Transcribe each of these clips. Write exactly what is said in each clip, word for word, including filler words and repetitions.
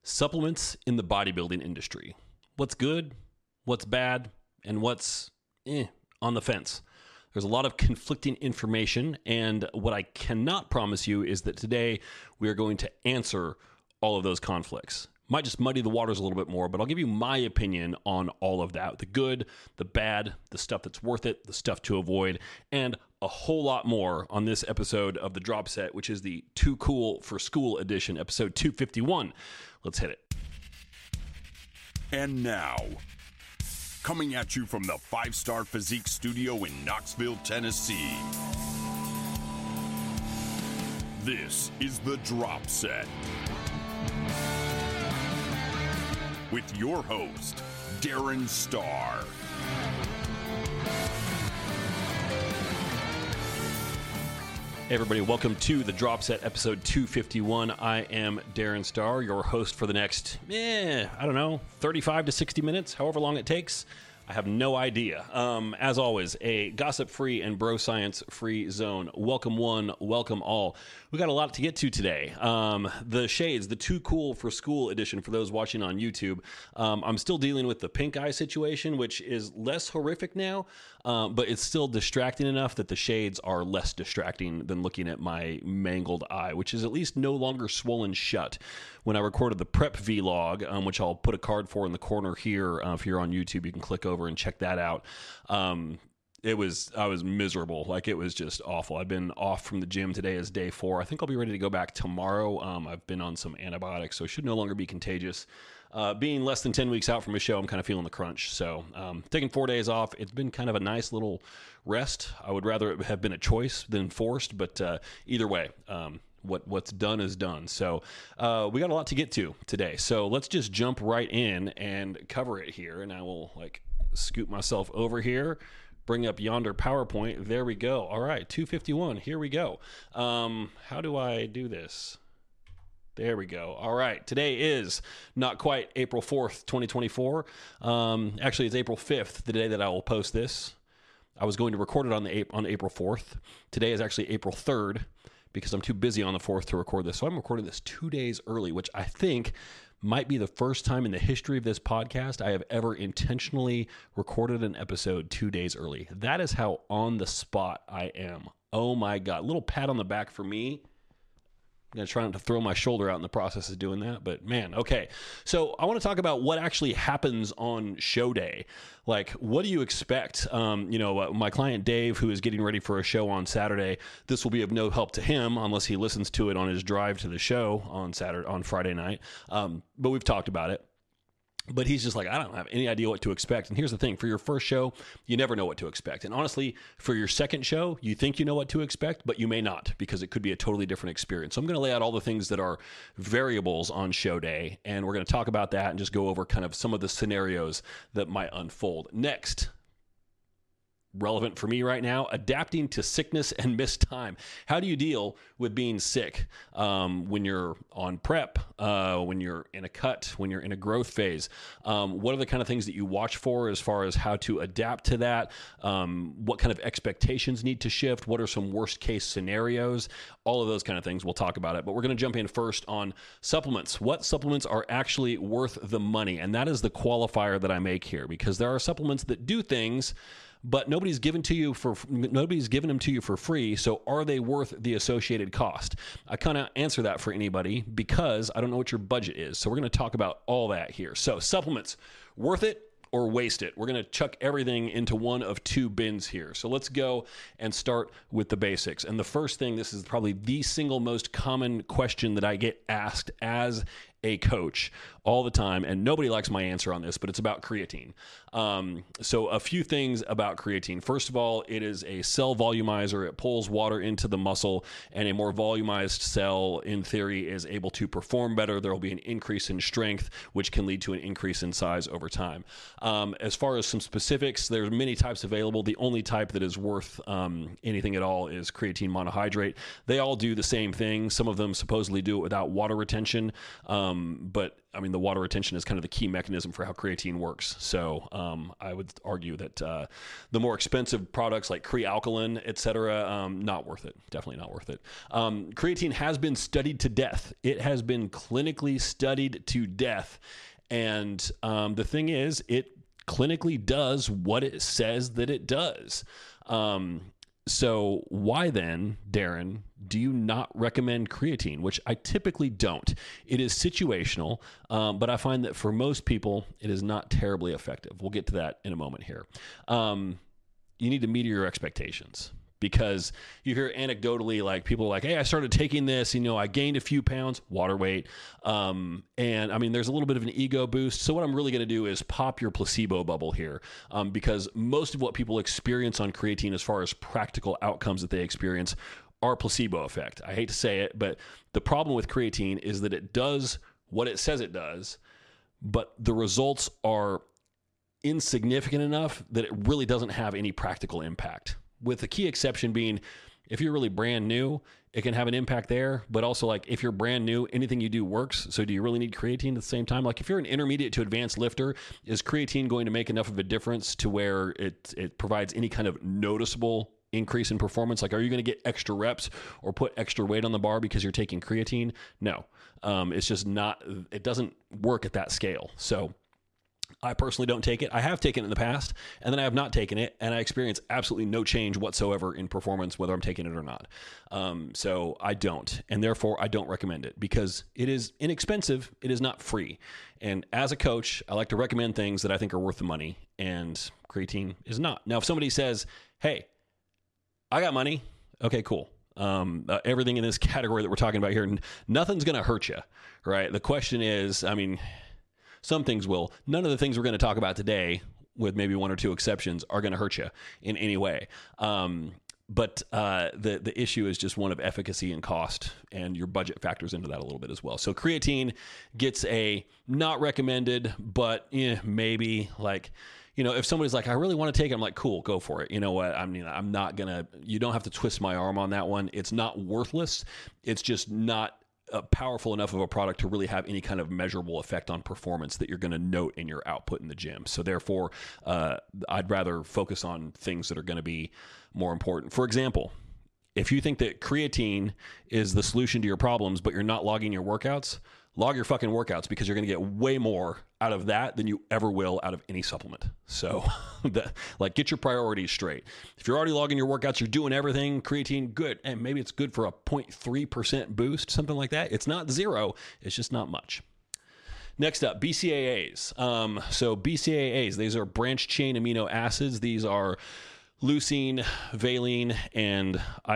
Supplements in the bodybuilding industry. What's good, what's bad, and what's eh, on the fence. There's a lot of conflicting information, and what I cannot promise you is that today we are going to answer all of those conflicts. Might just muddy the waters a little bit more, but I'll give you my opinion on all of that. The good, the bad, the stuff that's worth it, the stuff to avoid, and a whole lot more on this episode of The Drop Set, which is the Too Cool for School edition, episode two fifty-one. Let's hit it. And now, coming at you from the Five Star Physique Studio in Knoxville, Tennessee, this is The Drop Set. With your host, Darren Starr. Hey everybody, welcome to The Drop Set, episode two fifty-one. I am Darren Starr, your host for the next, eh, I don't know, thirty-five to sixty minutes, however long it takes. I have no idea. Um, as always, a gossip-free and bro science-free zone. Welcome one, welcome all. We got a lot to get to today. Um, the shades, the Too Cool for School edition for those watching on YouTube. Um, I'm still dealing with the pink eye situation, which is less horrific now, um, but it's still distracting enough that the shades are less distracting than looking at my mangled eye, which is at least no longer swollen shut. When I recorded the prep vlog, um, which I'll put a card for in the corner here, uh, if you're on YouTube, you can click over and check that out. Um, it was, I was miserable. Like, it was just awful. I've been off from the gym. Today is day four. I think I'll be ready to go back tomorrow. Um, I've been on some antibiotics, so it should no longer be contagious. Uh, being less than ten weeks out from a show, I'm kind of feeling the crunch. So um, taking four days off, it's been kind of a nice little rest. I would rather it have been a choice than forced, but uh, either way, um, what what's done is done. So uh, we got a lot to get to today. So let's just jump right in and cover it here. And I will like scoot myself over here, bring up yonder PowerPoint. There we go. All right, two fifty-one. Here we go. Um, how do I do this? There we go. All right. Today is not quite April fourth, twenty twenty-four. Um, actually, it's April fifth, the day that I will post this. I was going to record it on the on April fourth. Today is actually April third because I'm too busy on the fourth to record this. So I'm recording this two days early, which I think might be the first time in the history of this podcast I have ever intentionally recorded an episode two days early. That is how on the spot I am. Oh my God. A little pat on the back for me. I'm going to try not to throw my shoulder out in the process of doing that, but man, okay. So I want to talk about what actually happens on show day. Like, what do you expect? Um, you know, uh, my client Dave, who is getting ready for a show on Saturday, this will be of no help to him unless he listens to it on his drive to the show on Saturday, on Friday night. Um, but we've talked about it. But he's just like, I don't have any idea what to expect. And here's the thing. For your first show, you never know what to expect. And honestly, for your second show, you think you know what to expect, but you may not, because it could be a totally different experience. So I'm going to lay out all the things that are variables on show day. And we're going to talk about that and just go over kind of some of the scenarios that might unfold. Next, relevant for me right now, adapting to sickness and missed time. How do you deal with being sick um, when you're on prep, uh, when you're in a cut, when you're in a growth phase? Um, what are the kind of things that you watch for as far as how to adapt to that? Um, what kind of expectations need to shift? What are some worst case scenarios? All of those kind of things. We'll talk about it. But we're going to jump in first on supplements. What supplements are actually worth the money? And that is the qualifier that I make here, because there are supplements that do things but nobody's given to you for nobody's given them to you for free. So are they worth the associated cost? I kind of answer that for anybody because I don't know what your budget is. So we're going to talk about all that here. So supplements, worth it or waste it? We're going to chuck everything into one of two bins here. So let's go and start with the basics. And the first thing, this is probably the single most common question that I get asked as a coach all the time, and nobody likes my answer on this, but it's about creatine. Um, so a few things about creatine. First of all, it is a cell volumizer. It pulls water into the muscle, and a more volumized cell, in theory, is able to perform better. There will be an increase in strength, which can lead to an increase in size over time. Um, as far as some specifics, there's many types available. The only type that is worth um, anything at all is creatine monohydrate. They all do the same thing. Some of them supposedly do it without water retention. Um, Um, but I mean, the water retention is kind of the key mechanism for how creatine works. So um, I would argue that uh, the more expensive products like Crealkaline, et cetera, um, not worth it. Definitely not worth it. Um, creatine has been studied to death. It has been clinically studied to death. And um, the thing is, it clinically does what it says that it does. Um, so why then, Darren, do you not recommend creatine? Which I typically don't. It is situational, um, but I find that for most people, it is not terribly effective. We'll get to that in a moment here. Um, you need to meet your expectations. Because you hear anecdotally, like people are like, hey, I started taking this, you know, I gained a few pounds, water weight. Um, and I mean, there's a little bit of an ego boost. So what I'm really going to do is pop your placebo bubble here, um, because most of what people experience on creatine as far as practical outcomes that they experience are placebo effect. I hate to say it, but the problem with creatine is that it does what it says it does, but the results are insignificant enough that it really doesn't have any practical impact. With the key exception being, if you're really brand new, it can have an impact there. But also, like, if you're brand new, anything you do works. So do you really need creatine at the same time? Like, if you're an intermediate to advanced lifter, is creatine going to make enough of a difference to where it it provides any kind of noticeable increase in performance? Like, are you going to get extra reps or put extra weight on the bar because you're taking creatine? No. Um, it's just not, it doesn't work at that scale. So I personally don't take it. I have taken it in the past, and then I have not taken it, and I experience absolutely no change whatsoever in performance, whether I'm taking it or not. Um, so I don't, and therefore I don't recommend it because it is inexpensive. It is not free. And as a coach, I like to recommend things that I think are worth the money, and creatine is not. Now, if somebody says, hey, I got money, okay, cool. Um, uh, everything in this category that we're talking about here, n- nothing's going to hurt you, right? The question is, I mean, some things will. None of the things we're going to talk about today, with maybe one or two exceptions, are going to hurt you in any way. Um, but uh, the the issue is just one of efficacy and cost, and your budget factors into that a little bit as well. So creatine gets a not recommended, but eh, maybe like, you know, if somebody's like, I really want to take it, I'm like, cool, go for it. You know what? I mean, I'm not going to, you don't have to twist my arm on that one. It's not worthless. It's just not Uh, powerful enough of a product to really have any kind of measurable effect on performance that you're going to note in your output in the gym. So therefore, uh, I'd rather focus on things that are going to be more important. For example, if you think that creatine is the solution to your problems, but you're not logging your workouts, log your fucking workouts, because you're going to get way more out of that than you ever will out of any supplement. So that, like, get your priorities straight. If you're already logging your workouts, you're doing everything, creatine, good. And maybe it's good for a zero point three percent boost, something like that. It's not zero. It's just not much. Next up, B C A As. Um, so B C A As, these are branched chain amino acids. These are leucine, valine, and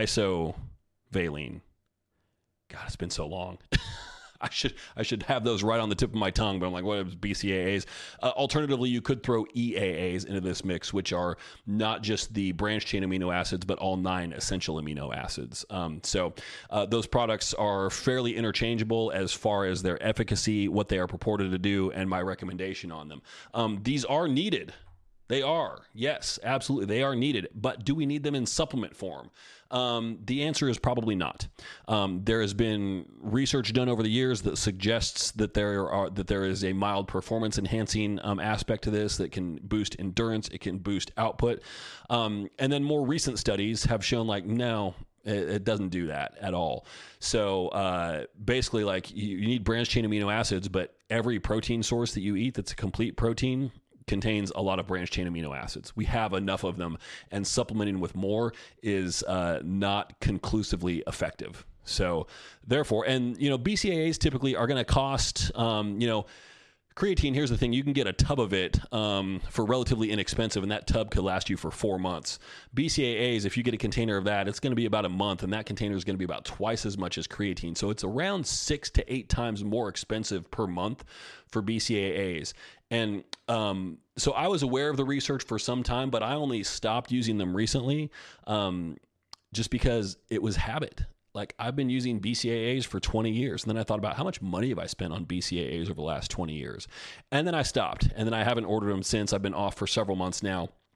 isovaline. God, it's been so long. I should I should have those right on the tip of my tongue, but I'm like, what is B C A As? Uh, alternatively, you could throw E A As into this mix, which are not just the branched chain amino acids, but all nine essential amino acids. Um, so uh, those products are fairly interchangeable as far as their efficacy, what they are purported to do, and my recommendation on them. Um, these are needed. They are. Yes, absolutely. They are needed. But do we need them in supplement form? Um, the answer is probably not. Um, there has been research done over the years that suggests that there are that there is a mild performance enhancing um, aspect to this that can boost endurance. It can boost output. Um, and then more recent studies have shown, like, no, it, it doesn't do that at all. So uh, basically, like, you, you need branched chain amino acids, but every protein source that you eat that's a complete protein contains a lot of branched chain amino acids. We have enough of them, and supplementing with more is uh, not conclusively effective. So therefore, and, you know, B C A As typically are going to cost, um, you know, creatine, here's the thing, you can get a tub of it um, for relatively inexpensive, and that tub could last you for four months. B C A As, if you get a container of that, it's going to be about a month, and that container is going to be about twice as much as creatine. So it's around six to eight times more expensive per month for B C A As. And um, so I was aware of the research for some time, but I only stopped using them recently um, just because it was habit. Like, I've been using B C A As for twenty years. And then I thought about how much money have I spent on B C A As over the last twenty years? And then I stopped. And then I haven't ordered them since. I've been off for several months now.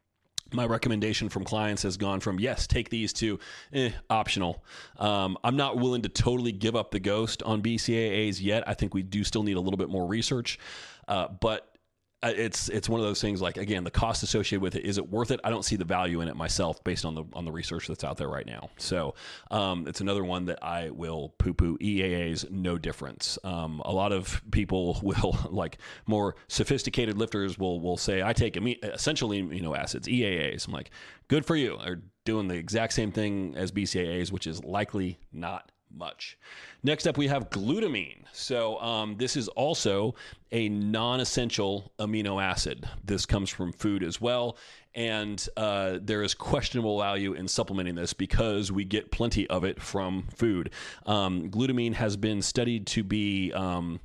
my recommendation from clients has gone from, yes, take these to eh, optional. Um, I'm not willing to totally give up the ghost on B C A As yet. I think we do still need a little bit more research. Uh, but it's it's one of those things like, again, the cost associated with it, is it worth it? I don't see the value in it myself based on the on the research that's out there right now. So um, it's another one that I will poo-poo. E A As, no difference. Um, a lot of people will, like more sophisticated lifters will will say, I take ame- essential amino acids, E A As. I'm like, good for you. They're doing the exact same thing as B C A As, which is likely not much. Next up, we have glutamine. So um, this is also a non-essential amino acid. This comes from food as well. And uh, there is questionable value in supplementing this because we get plenty of it from food. Um, glutamine has been studied to be um,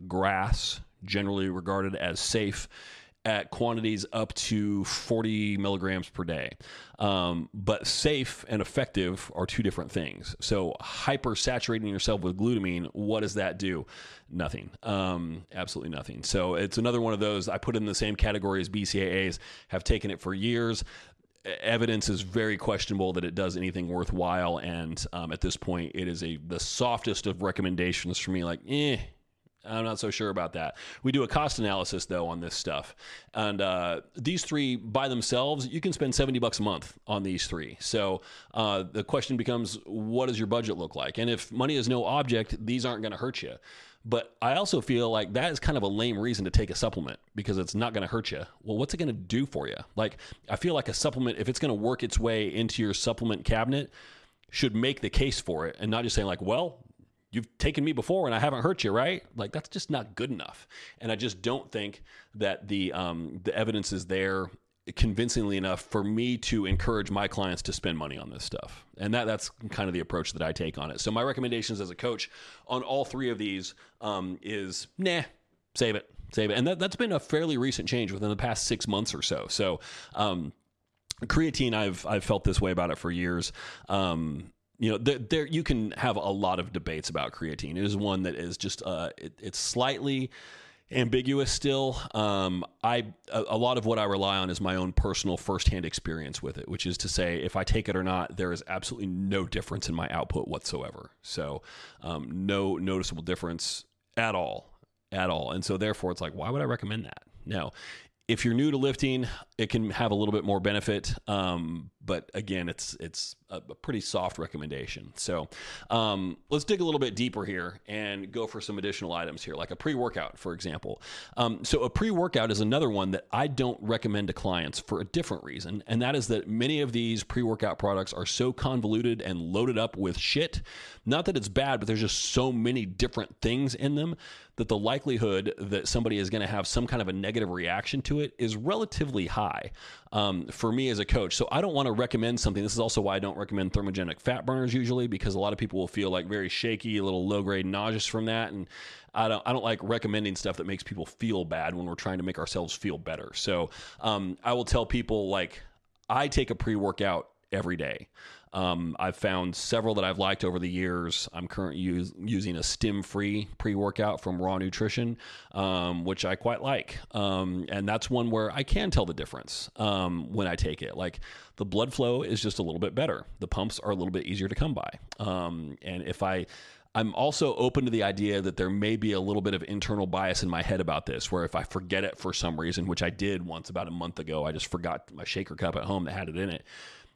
GRAS, generally regarded as safe, at quantities up to forty milligrams per day. Um, but safe and effective are two different things. So hypersaturating yourself with glutamine, what does that do? Nothing. Um, absolutely nothing. So it's another one of those I put in the same category as B C A As, have taken it for years. Evidence is very questionable that it does anything worthwhile. And um, at this point, it is a the softest of recommendations for me, like, eh, I'm not so sure about that. We do a cost analysis, though, on this stuff. And uh, these three by themselves, you can spend seventy bucks a month on these three. So uh, the question becomes, what does your budget look like? And if money is no object, these aren't going to hurt you. But I also feel like that is kind of a lame reason to take a supplement because it's not going to hurt you. Well, what's it going to do for you? Like, I feel like a supplement, if it's going to work its way into your supplement cabinet, should make the case for it and not just saying like, well, you've taken me before and I haven't hurt you, right? Like, that's just not good enough. And I just don't think that the um, the evidence is there convincingly enough for me to encourage my clients to spend money on this stuff. And that that's kind of the approach that I take on it. So my recommendations as a coach on all three of these um, is, nah, save it, save it. And that, that's been a fairly recent change within the past six months or so. So um, creatine, I've I've felt this way about it for years. Um You know, there, there you can have a lot of debates about creatine. It is one that is just uh, it, it's slightly ambiguous still. Um, I a, a lot of what I rely on is my own personal firsthand experience with it, which is to say, if I take it or not, there is absolutely no difference in my output whatsoever. So, um, no noticeable difference at all, at all. And so, therefore, it's like, why would I recommend that? Now, if you're new to lifting, it can have a little bit more benefit. Um, but again, it's it's a, a pretty soft recommendation. So um, let's dig a little bit deeper here and go for some additional items here, like a pre-workout, for example. Um, so a pre-workout is another one that I don't recommend to clients for a different reason. And that is that many of these pre-workout products are so convoluted and loaded up with shit. Not that it's bad, but there's just so many different things in them that the likelihood that somebody is going to have some kind of a negative reaction to it is relatively high um, for me as a coach. So I don't want to recommend something. This is also why I don't recommend thermogenic fat burners usually, because a lot of people will feel like very shaky, a little low grade nauseous from that. And I don't, I don't like recommending stuff that makes people feel bad when we're trying to make ourselves feel better. So um, I will tell people, like, I take a pre-workout every day. Um, I've found several that I've liked over the years. I'm currently use, using a stim-free pre-workout from Raw Nutrition, um, which I quite like. Um, and that's one where I can tell the difference um, when I take it. Like, the blood flow is just a little bit better. The pumps are a little bit easier to come by. Um, and if I... I'm also open to the idea that there may be a little bit of internal bias in my head about this, where if I forget it for some reason, which I did once about a month ago, I just forgot my shaker cup at home that had it in it.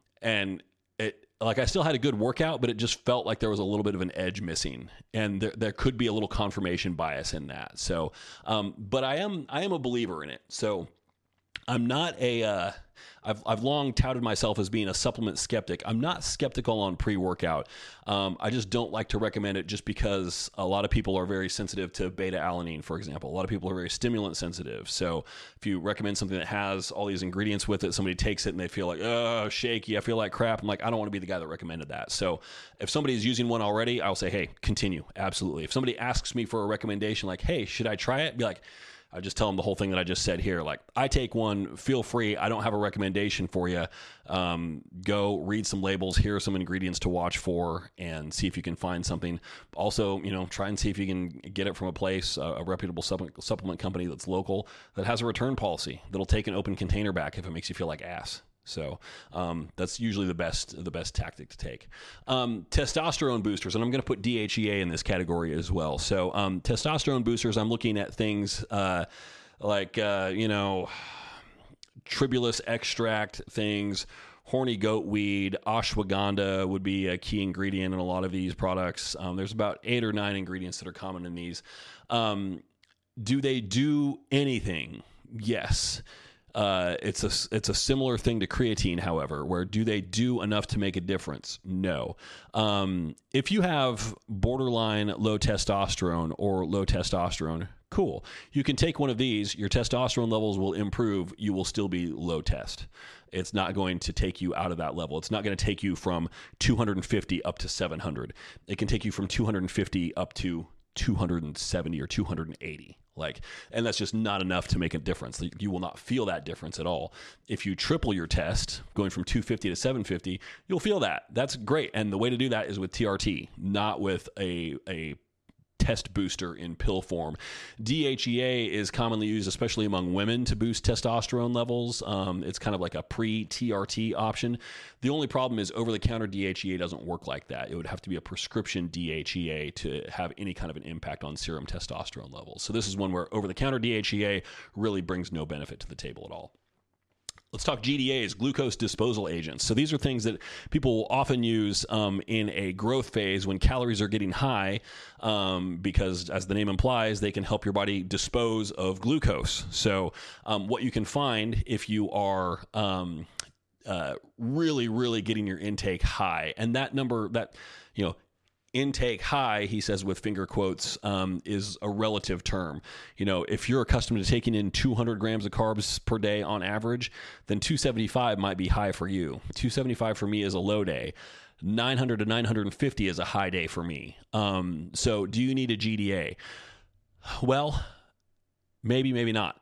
And it, like, I still had a good workout, but it just felt like there was a little bit of an edge missing, and there there could be a little confirmation bias in that. So, um, but I am I am a believer in it. So I'm not a. Uh, I've I've long touted myself as being a supplement skeptic. I'm not skeptical on pre-workout. Um, I just don't like to recommend it just because a lot of people are very sensitive to beta-alanine, for example. A lot of people are very stimulant sensitive. So if you recommend something that has all these ingredients with it, somebody takes it and they feel like, oh, shaky, I feel like crap. I'm like, I don't want to be the guy that recommended that. So if somebody is using one already, I'll say, hey, continue. Absolutely. If somebody asks me for a recommendation like, hey, should I try it? Be like, I just tell them the whole thing that I just said here. Like, I take one, feel free. I don't have a recommendation for you. Um, go read some labels. Here are some ingredients to watch for and see if you can find something. Also, you know, try and see if you can get it from a place, a, a reputable supplement, supplement company that's local that has a return policy that'll take an open container back if it makes you feel like ass. So um, that's usually the best the best tactic to take. Um, testosterone boosters, and I'm going to put D H E A in this category as well. So um, testosterone boosters, I'm looking at things uh, like, uh, you know, tribulus extract things, horny goat weed, ashwagandha would be a key ingredient in a lot of these products. Um, there's about eight or nine ingredients that are common in these. Um, do they do anything? Yes. Uh, it's a it's a similar thing to creatine, however, where do they do enough to make a difference? No. Um, if you have borderline low testosterone or low testosterone, cool. You can take one of these. Your testosterone levels will improve. You will still be low test. It's not going to take you out of that level. It's not going to take you from two hundred fifty up to seven hundred. It can take you from two hundred fifty up to two hundred seventy or two hundred eighty. Like, and that's just not enough to make a difference. You will not feel that difference at all. If you triple your test, going from two fifty to seven fifty, you'll feel that. That's great. And the way to do that is with T R T, not with a a test booster in pill form. D H E A is commonly used, especially among women, to boost testosterone levels. Um, it's kind of like a pre-T R T option. The only problem is over-the-counter D H E A doesn't work like that. It would have to be a prescription D H E A to have any kind of an impact on serum testosterone levels. So this is one where over-the-counter D H E A really brings no benefit to the table at all. Let's talk G D As, glucose disposal agents. So these are things that people will often use um, in a growth phase when calories are getting high um, because, as the name implies, they can help your body dispose of glucose. So um, what you can find if you are um, uh, really, really getting your intake high, and that number, that, you know, intake high, he says with finger quotes, um, is a relative term. You know, if you're accustomed to taking in two hundred grams of carbs per day on average, then two seventy-five might be high for you. two seventy-five for me is a low day. nine hundred to nine hundred fifty is a high day for me. Um, so do you need a G D A? Well, maybe, maybe not.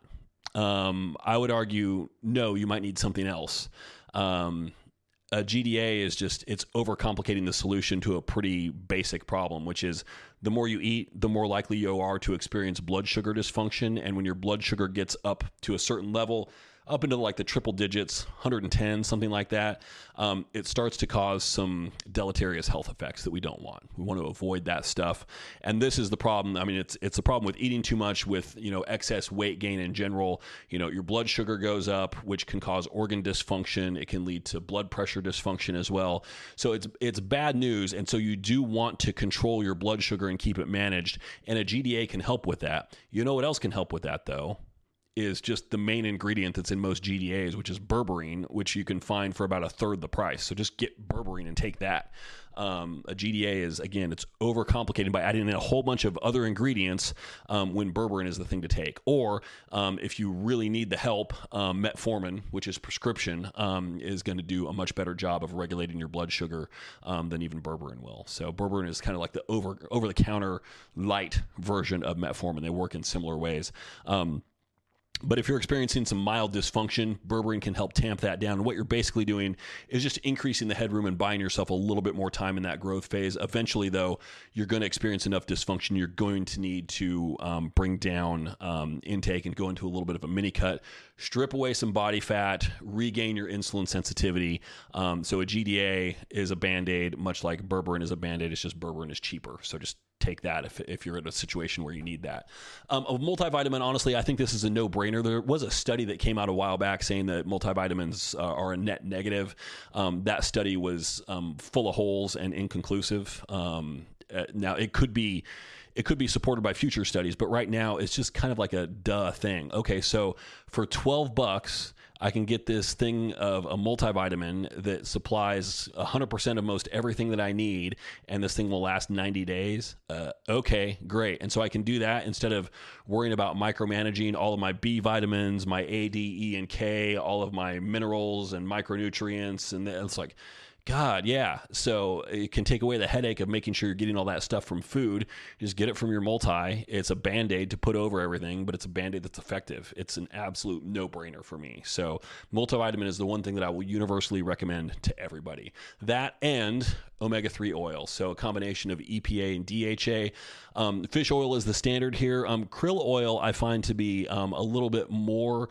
Um, I would argue, no, you might need something else. Um, A G D A is just, it's overcomplicating the solution to a pretty basic problem, which is the more you eat, the more likely you are to experience blood sugar dysfunction. And when your blood sugar gets up to a certain level, up into like the triple digits, one hundred ten, something like that, um, it starts to cause some deleterious health effects that we don't want. We want to avoid that stuff. And this is the problem. I mean, it's it's a problem with eating too much, with, you know, excess weight gain in general. You know, your blood sugar goes up, which can cause organ dysfunction. It can lead to blood pressure dysfunction as well. So it's it's bad news. And so you do want to control your blood sugar and keep it managed. And a G D A can help with that. You know what else can help with that, though? Is just the main ingredient that's in most G D As, which is berberine, which you can find for about a third the price. So just get berberine and take that. Um, a G D A is, again, it's overcomplicated by adding in a whole bunch of other ingredients um, when berberine is the thing to take. Or um, if you really need the help, um, metformin, which is prescription, um, is going to do a much better job of regulating your blood sugar um, than even berberine will. So berberine is kind of like the over over the counter light version of metformin. They work in similar ways. Um, But if you're experiencing some mild dysfunction, berberine can help tamp that down. And what you're basically doing is just increasing the headroom and buying yourself a little bit more time in that growth phase. Eventually, though, you're going to experience enough dysfunction. You're going to need to um, bring down um, intake and go into a little bit of a mini cut, strip away some body fat, regain your insulin sensitivity. Um, so a G D A is a Band-Aid, much like berberine is a Band-Aid. It's just berberine is cheaper. So just take that if if you're in a situation where you need that. Um, a multivitamin, honestly, I think this is a no-brainer. There was a study that came out a while back saying that multivitamins uh, are a net negative. Um, that study was um, full of holes and inconclusive. Um, uh, now, it could be it could be supported by future studies, but right now it's just kind of like a duh thing. Okay, so for twelve bucks, I can get this thing of a multivitamin that supplies one hundred percent of most everything that I need, and this thing will last ninety days. Uh, okay, great. And so I can do that instead of worrying about micromanaging all of my B vitamins, my A, D, E, and K, all of my minerals and micronutrients. And it's like, God, yeah. So it can take away the headache of making sure you're getting all that stuff from food. Just get it from your multi. It's a Band-Aid to put over everything, but it's a Band-Aid that's effective. It's an absolute no-brainer for me. So multivitamin is the one thing that I will universally recommend to everybody. That and omega three oil. So a combination of E P A and D H A. Um, fish oil is the standard here. Um, krill oil I find to be um, a little bit more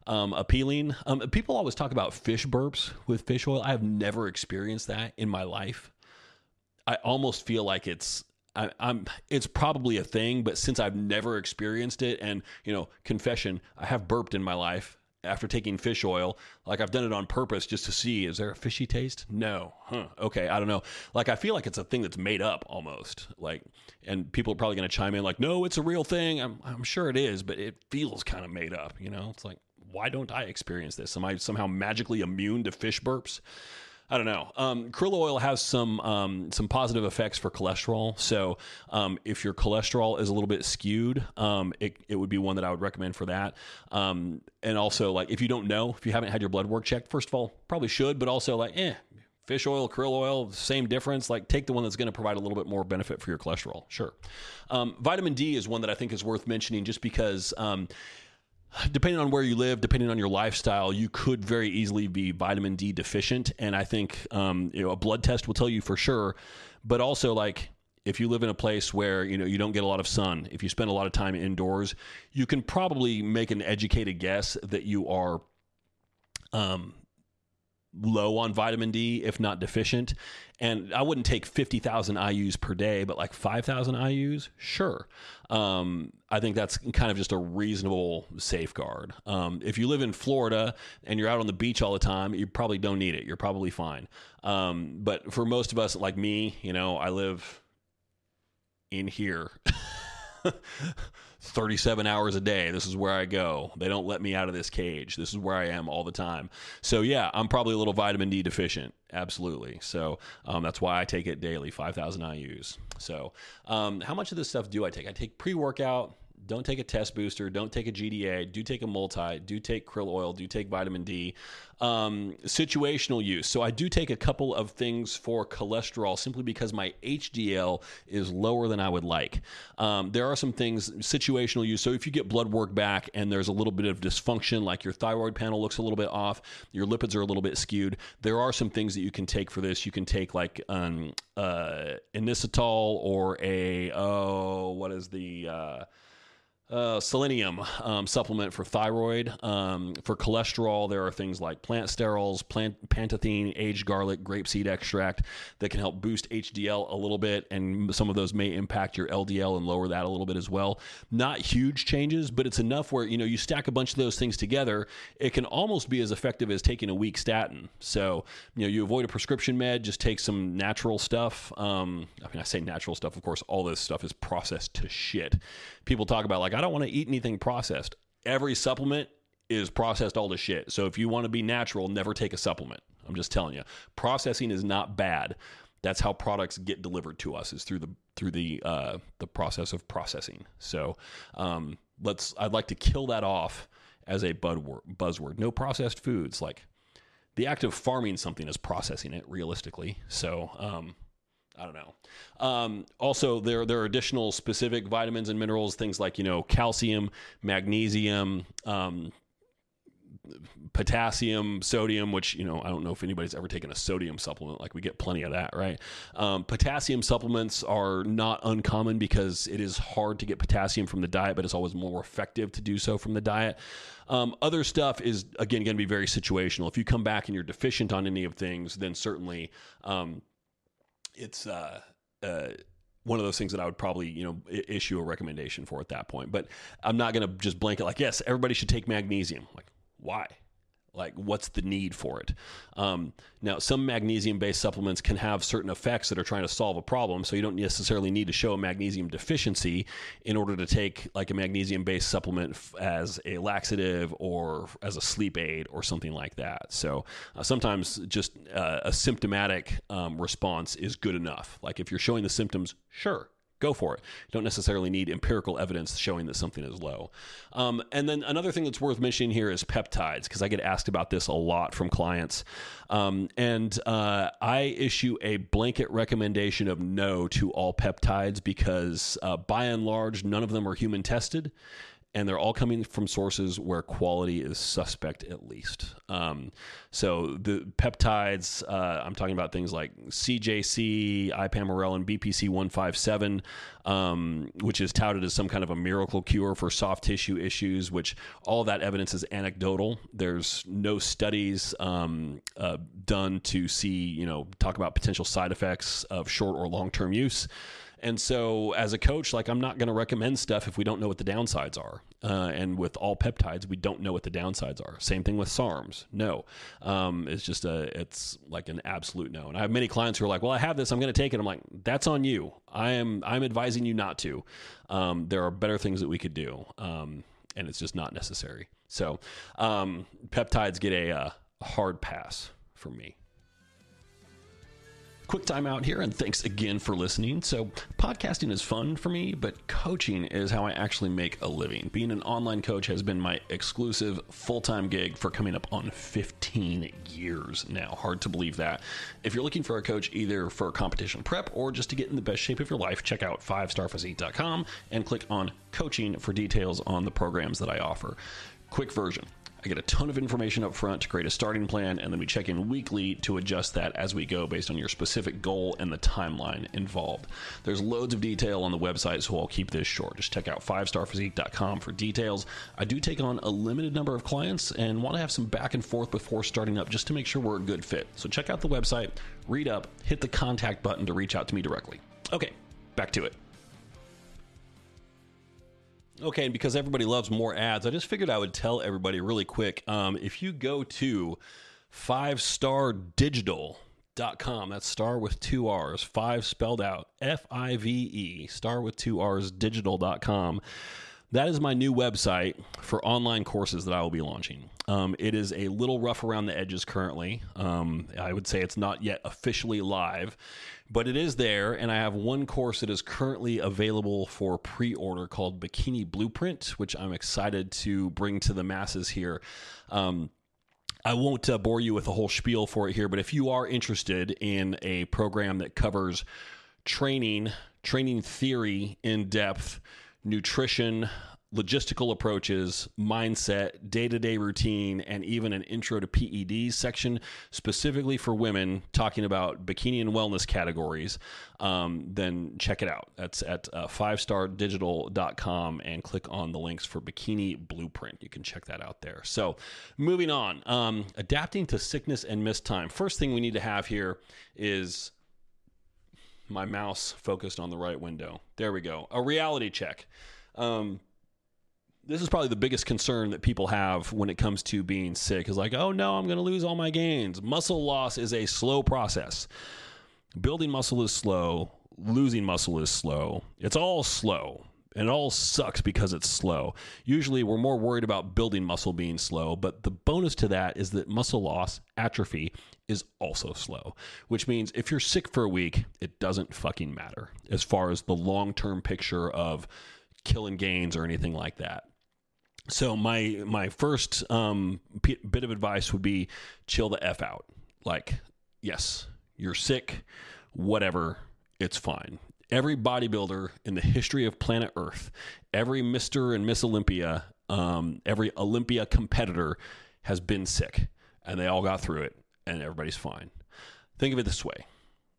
um, appealing. Um, people always talk about fish burps with fish oil. I have never experienced that in my life. I almost feel like it's I, I'm it's probably a thing, but since I've never experienced it, and you know, confession, I have burped in my life after taking fish oil. Like I've done it on purpose just to see, is there a fishy taste? No. Huh. Okay. I don't know. Like I feel like it's a thing that's made up almost. Like, and people are probably going to chime in like, no, it's a real thing. I'm I'm sure it is, but it feels kind of made up. You know, it's like, why don't I experience this? Am I somehow magically immune to fish burps? I don't know. Um, krill oil has some um, some positive effects for cholesterol. So um, if your cholesterol is a little bit skewed, um, it, it would be one that I would recommend for that. Um, and also, like, if you don't know, if you haven't had your blood work checked, first of all, probably should, but also, like, eh, fish oil, krill oil, same difference. Like, take the one that's going to provide a little bit more benefit for your cholesterol. Sure. Um, vitamin D is one that I think is worth mentioning just because... Um, depending on where you live, depending on your lifestyle, you could very easily be vitamin D deficient. And I think, um, you know, a blood test will tell you for sure. But also, like, if you live in a place where, you know, you don't get a lot of sun, if you spend a lot of time indoors, you can probably make an educated guess that you are um, low on vitamin D, if not deficient. And I wouldn't take fifty thousand I U's per day, but like five thousand I U's, sure. Um, I think that's kind of just a reasonable safeguard. Um, if you live in Florida and you're out on the beach all the time, you probably don't need it. You're probably fine. Um, but for most of us, like me, you know, I live in here thirty-seven hours a day. This is where I go. They don't let me out of this cage. This is where I am all the time. So yeah, I'm probably a little vitamin D deficient. Absolutely. So um, that's why I take it daily, five thousand I U's. So um, how much of this stuff do I take? I take pre-workout. Don't take a test booster. Don't take a G D A. Do take a multi. Do take krill oil. Do take vitamin D. Um, situational use. So I do take a couple of things for cholesterol simply because my H D L is lower than I would like. Um, there are some things, situational use. So if you get blood work back and there's a little bit of dysfunction, like your thyroid panel looks a little bit off, your lipids are a little bit skewed, there are some things that you can take for this. You can take like um, uh, inositol or a, oh, what is the... Uh, Uh, selenium um, supplement for thyroid. Um, for cholesterol, there are things like plant sterols, plant pantethine, aged garlic, grapeseed extract that can help boost H D L a little bit, and some of those may impact your L D L and lower that a little bit as well. Not huge changes, but it's enough where, you know, you stack a bunch of those things together, it can almost be as effective as taking a weak statin. So, you know, you avoid a prescription med, just take some natural stuff. Um, I mean, I say natural stuff, of course, all this stuff is processed to shit. People talk about, like, I don't want to eat anything processed. Every supplement is processed all to shit. So if you want to be natural, never take a supplement. I'm just telling you. Processing is not bad. That's how products get delivered to us, is through the through the uh, the process of processing. So um, let's. I'd like to kill that off as a buzzword. No processed foods. Like, the act of farming something is processing it realistically. So. Um, I don't know. Um, also, there there are additional specific vitamins and minerals, things like, you know, calcium, magnesium, um, potassium, sodium, which, you know, I don't know if anybody's ever taken a sodium supplement. Like, we get plenty of that, right? Um, potassium supplements are not uncommon because it is hard to get potassium from the diet, but it's always more effective to do so from the diet. Um, other stuff is, again, going to be very situational. If you come back and you're deficient on any of things, then certainly... Um, it's uh, uh, one of those things that I would probably, you know, I- issue a recommendation for at that point. But I'm not going to just blanket like, yes, everybody should take magnesium. Like, why? Like, what's the need for it? Um, now, some magnesium-based supplements can have certain effects that are trying to solve a problem, so you don't necessarily need to show a magnesium deficiency in order to take, like, a magnesium-based supplement f- as a laxative or as a sleep aid or something like that. So uh, sometimes just uh, a symptomatic um, response is good enough. Like, if you're showing the symptoms, sure, go for it. You don't necessarily need empirical evidence showing that something is low. Um, and then another thing that's worth mentioning here is peptides, because I get asked about this a lot from clients. Um, and uh, I issue a blanket recommendation of no to all peptides because uh, by and large, none of them are human tested. and they're all coming from sources where quality is suspect at least. Um, so the peptides, uh, I'm talking about things like C J C, ipamorelin, B P C one fifty-seven, um, which is touted as some kind of a miracle cure for soft tissue issues, which all of that evidence is anecdotal. There's no studies um, uh, done to see, you know, talk about potential side effects of short or long-term use. And so as a coach, like, I'm not going to recommend stuff if we don't know what the downsides are. Uh, and with all peptides, we don't know what the downsides are. Same thing with SARMs. No, um, it's just a, it's like an absolute no. And I have many clients who are like, well, I have this, I'm going to take it. I'm like, that's on you. I am, I'm advising you not to. Um, there are better things that we could do. Um, and it's just not necessary. So, um, peptides get a, uh, hard pass from me. Quick time out here, and thanks again for listening. So podcasting is fun for me, but coaching is how I actually make a living. Being an online coach has been my exclusive full-time gig for coming up on fifteen years now. Hard to believe that. If you're looking for a coach either for competition prep or just to get in the best shape of your life, check out five star physique dot com and click on coaching for details on the programs that I offer. Quick version. I get a ton of information up front to create a starting plan, and then we check in weekly to adjust that as we go based on your specific goal and the timeline involved. There's loads of detail on the website, so I'll keep this short. Just check out five star physique dot com for details. I do take on a limited number of clients and want to have some back and forth before starting up just to make sure we're a good fit. So check out the website, read up, hit the contact button to reach out to me directly. Okay, back to it. Okay, and because everybody loves more ads, I just figured I would tell everybody really quick. Um, if you go to five star digital dot com, that's star with two R's, five spelled out, F I V E, star with two R's, digital dot com. That is my new website for online courses that I will be launching. Um, it is a little rough around the edges currently. Um, I would say it's not yet officially live, but it is there, and I have one course that is currently available for pre-order called Bikini Blueprint, which I'm excited to bring to the masses here. Um, I won't uh, bore you with a whole spiel for it here, but if you are interested in a program that covers training, training theory in depth, nutrition, logistical approaches, mindset, day-to-day routine, and even an intro to P E Ds section specifically for women talking about bikini and wellness categories, um, then check it out. That's at uh, five star digital dot com and click on the links for Bikini Blueprint. You can check that out there. So moving on, um, adapting to sickness and missed time. First thing we need to have here is my mouse focused on the right window. There we go. A reality check. Um, This is probably the biggest concern that people have when it comes to being sick is like, oh no, I'm going to lose all my gains. Muscle loss is a slow process. Building muscle is slow. Losing muscle is slow. It's all slow. And it all sucks because it's slow. Usually we're more worried about building muscle being slow, but the bonus to that is that muscle loss, atrophy, is also slow, which means if you're sick for a week, it doesn't fucking matter as far as the long-term picture of killing gains or anything like that. So my my first um, p- bit of advice would be chill the F out. Like, yes, you're sick, whatever, it's fine. Every bodybuilder in the history of planet Earth, every Mister and Miss Olympia, um, every Olympia competitor has been sick, and they all got through it, and everybody's fine. Think of it this way.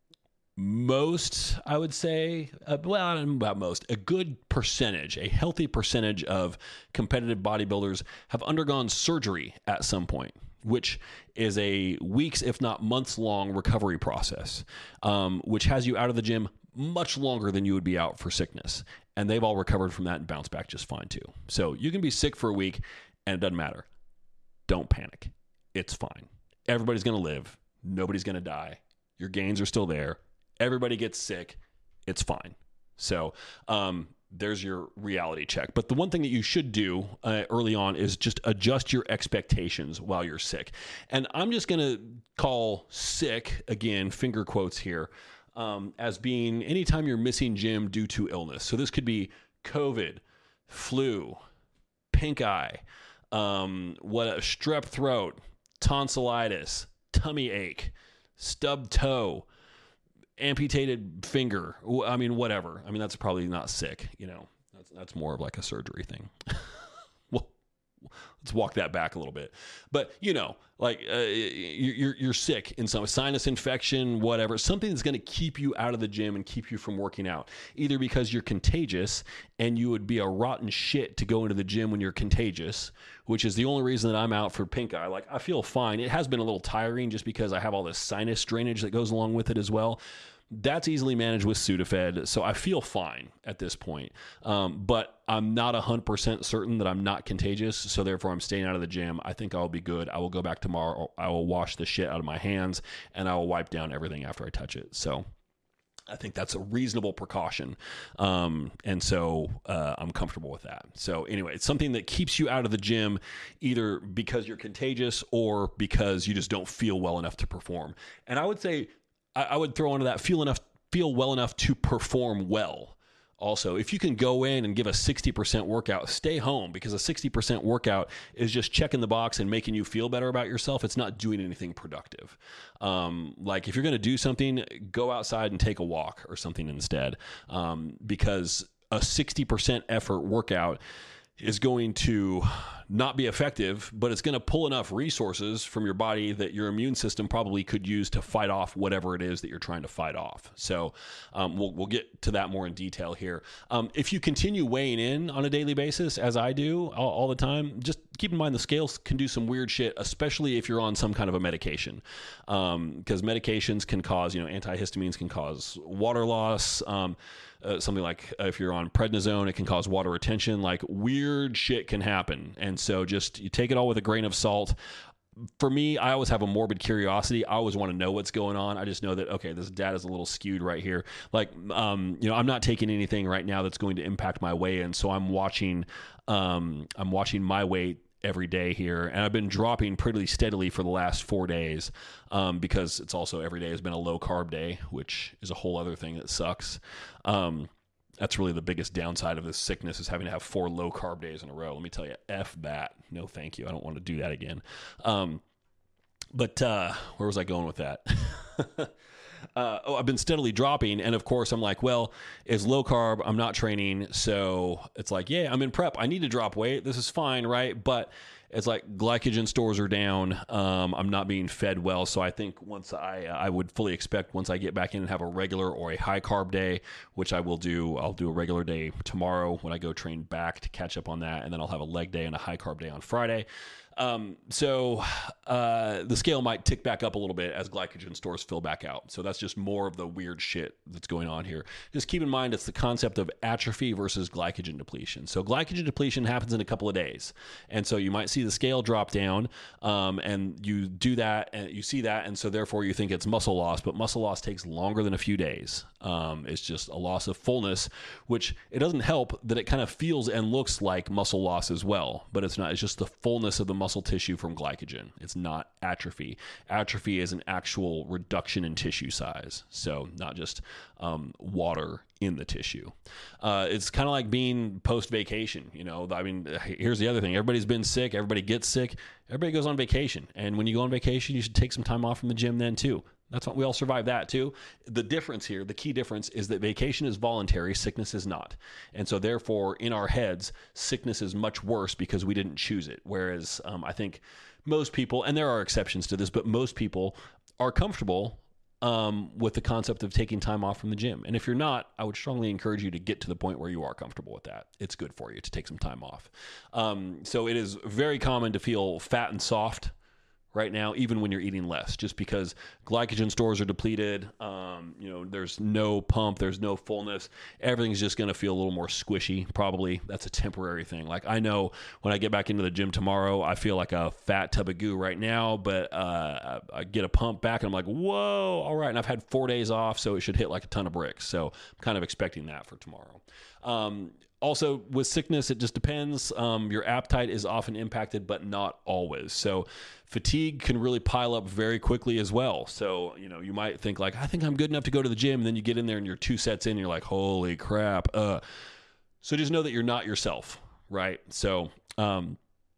Most, I would say, uh, well, I don't know about most, a good percentage, a healthy percentage of competitive bodybuilders have undergone surgery at some point, which is a weeks, if not months long recovery process, um, which has you out of the gym much longer than you would be out for sickness. And they've all recovered from that and bounced back just fine too. So you can be sick for a week and it doesn't matter. Don't panic. It's fine. Everybody's going to live. Nobody's going to die. Your gains are still there. Everybody gets sick. It's fine. So um, there's your reality check. But the one thing that you should do uh, early on is just adjust your expectations while you're sick. And I'm just going to call sick, again, finger quotes here, um, as being anytime you're missing gym due to illness. So this could be COVID, flu, pink eye, um, what a strep throat, tonsillitis, tummy ache, stubbed toe, amputated finger. I mean, whatever. I mean, that's probably not sick, you know, that's, that's more of like a surgery thing. let's walk that back a little bit. But you know, like uh, you're you're sick in some sinus infection, whatever, something that's going to keep you out of the gym and keep you from working out, either because you're contagious and you would be a rotten shit to go into the gym when you're contagious, which is the only reason that I'm out for pink eye. Like I feel fine. It has been a little tiring just because I have all this sinus drainage that goes along with it as well. That's easily managed with Sudafed, so I feel fine at this point. Um, but I'm not one hundred percent certain that I'm not contagious, so therefore I'm staying out of the gym. I think I'll be good. I will go back tomorrow. I will wash the shit out of my hands, and I will wipe down everything after I touch it. So I think that's a reasonable precaution, um, and so uh, I'm comfortable with that. So anyway, it's something that keeps you out of the gym either because you're contagious or because you just don't feel well enough to perform. And I would say I would throw into that feel enough, feel well enough to perform well. Also, if you can go in and give a sixty percent workout, stay home, because a sixty percent workout is just checking the box and making you feel better about yourself. It's not doing anything productive. Um, like if you're going to do something, go outside and take a walk or something instead, um, because a sixty percent effort workout is going to not be effective, but it's going to pull enough resources from your body that your immune system probably could use to fight off whatever it is that you're trying to fight off. So um, we'll we'll get to that more in detail here. Um, if you continue weighing in on a daily basis, as I do all, all the time, just keep in mind the scales can do some weird shit, especially if you're on some kind of a medication, because um, medications can cause, you know, antihistamines can cause water loss. Um, Uh, something like uh, if you're on prednisone, it can cause water retention. Like weird shit can happen. And so just you take it all with a grain of salt. For me, I always have a morbid curiosity. I always want to know what's going on. I just know that, okay, this data is a little skewed right here. Like, um, you know, I'm not taking anything right now that's going to impact my weight. And so I'm watching, um, I'm watching my weight every day here, and I've been dropping pretty steadily for the last four days um, because it's also every day has been a low carb day, which is a whole other thing that sucks. Um, that's really the biggest downside of this sickness, is having to have four low carb days in a row. Let me tell you, F that. No, thank you. I don't want to do that again. Um, but uh, where was I going with that? Uh, oh, I've been steadily dropping. And of course I'm like, well, it's low carb. I'm not training. So it's like, yeah, I'm in prep. I need to drop weight. This is fine. Right. But it's like glycogen stores are down. Um, I'm not being fed well. So I think once I, I would fully expect once I get back in and have a regular or a high carb day, which I will do, I'll do a regular day tomorrow when I go train back to catch up on that. And then I'll have a leg day and a high carb day on Friday. Um, so, uh, the scale might tick back up a little bit as glycogen stores fill back out. So that's just more of the weird shit that's going on here. Just keep in mind, it's the concept of atrophy versus glycogen depletion. So glycogen depletion happens in a couple of days. And so you might see the scale drop down, um, and you do that and you see that. And so therefore you think it's muscle loss, but muscle loss takes longer than a few days. Um, it's just a loss of fullness, which it doesn't help that it kind of feels and looks like muscle loss as well, but it's not. It's just the fullness of the muscle tissue from glycogen. It's not atrophy. Atrophy is an actual reduction in tissue size. So not just um, water in the tissue. Uh, it's kind of like being post-vacation. You know, I mean, here's the other thing. Everybody's been sick. Everybody gets sick. Everybody goes on vacation. And when you go on vacation, you should take some time off from the gym then too. That's what we all survive that too. The difference here, the key difference is that vacation is voluntary, sickness is not. And so therefore in our heads, sickness is much worse because we didn't choose it. Whereas um, I think most people, and there are exceptions to this, but most people are comfortable um, with the concept of taking time off from the gym. And if you're not, I would strongly encourage you to get to the point where you are comfortable with that. It's good for you to take some time off. Um, so it is very common to feel fat and soft right now, even when you're eating less, just because glycogen stores are depleted. Um, you know, there's no pump, there's no fullness. Everything's just going to feel a little more squishy. Probably that's a temporary thing. Like I know when I get back into the gym tomorrow, I feel like a fat tub of goo right now, but uh, I get a pump back and I'm like, whoa, all right. And I've had four days off, so it should hit like a ton of bricks. So I'm kind of expecting that for tomorrow. Um, Also, with sickness, it just depends. Um, your appetite is often impacted, but not always. So fatigue can really pile up very quickly as well. So, you know, you might think like, I think I'm good enough to go to the gym. And then you get in there and you're two sets in and you're like, holy crap. Uh, so just know that you're not yourself, right? So um,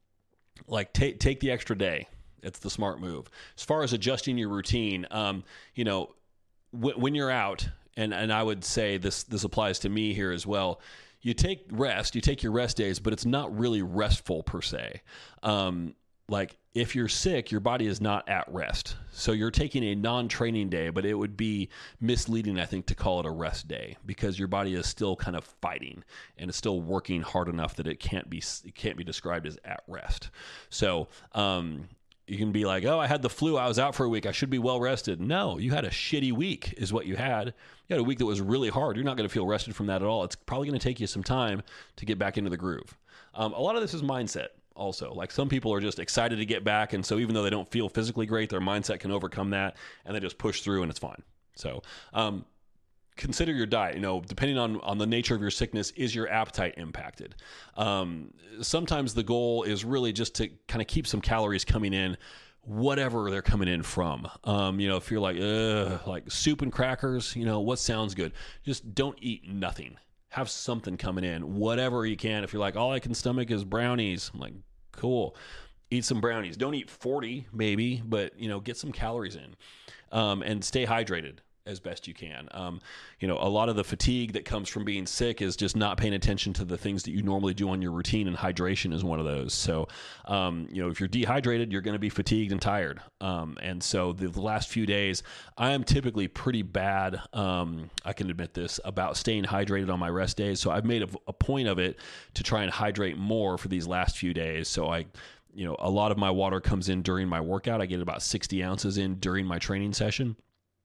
like take take the extra day. It's the smart move. As far as adjusting your routine, um, you know, w- when you're out, and, and I would say this this applies to me here as well, you take rest, you take your rest days, but it's not really restful per se. Um, like if you're sick, your body is not at rest. So you're taking a non-training day, but it would be misleading, I think, to call it a rest day because your body is still kind of fighting and it's still working hard enough that it can't be, it can't be described as at rest. So, um, you can be like, oh, I had the flu. I was out for a week. I should be well rested. No, you had a shitty week is what you had. You had a week that was really hard. You're not going to feel rested from that at all. It's probably going to take you some time to get back into the groove. Um, a lot of this is mindset also. Like some people are just excited to get back. And so even though they don't feel physically great, their mindset can overcome that and they just push through and it's fine. So, um, consider your diet. You know, depending on, on the nature of your sickness, is your appetite impacted? Um, sometimes the goal is really just to kind of keep some calories coming in, whatever they're coming in from. Um, you know, if you're like, ugh, like soup and crackers, you know, what sounds good? Just don't eat nothing. Have something coming in, whatever you can. If you're like, all I can stomach is brownies, I'm like, cool. Eat some brownies. Don't eat forty maybe, but, you know, get some calories in um, and stay hydrated as best you can. Um, you know, a lot of the fatigue that comes from being sick is just not paying attention to the things that you normally do on your routine, and hydration is one of those. So, um, you know, if you're dehydrated, you're going to be fatigued and tired. Um, and so the, the last few days, I am typically pretty bad, um, I can admit this, about staying hydrated on my rest days. So I've made a, a point of it to try and hydrate more for these last few days. So I, you know, a lot of my water comes in during my workout. I get about sixty ounces in during my training session.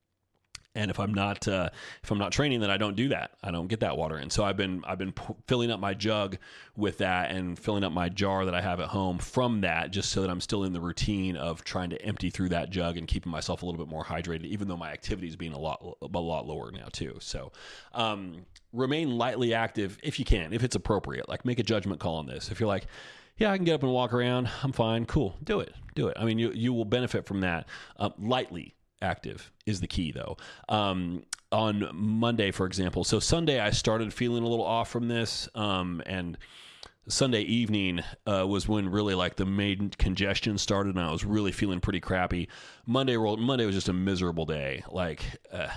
And if I'm not uh, if I'm not training, then I don't do that. I don't get that water in. So I've been I've been p- filling up my jug with that and filling up my jar that I have at home from that, just so that I'm still in the routine of trying to empty through that jug and keeping myself a little bit more hydrated, even though my activity is being a lot a lot lower now too. So um, remain lightly active if you can, if it's appropriate. Like make a judgment call on this. If you're like, yeah, I can get up and walk around, I'm fine, cool, do it, do it. I mean, you you will benefit from that uh, lightly. Active is the key though. Um, on Monday, for example, so Sunday I started feeling a little off from this, um, and Sunday evening uh, was when really like the main congestion started, and I was really feeling pretty crappy. Monday, Monday was just a miserable day. Like, uh,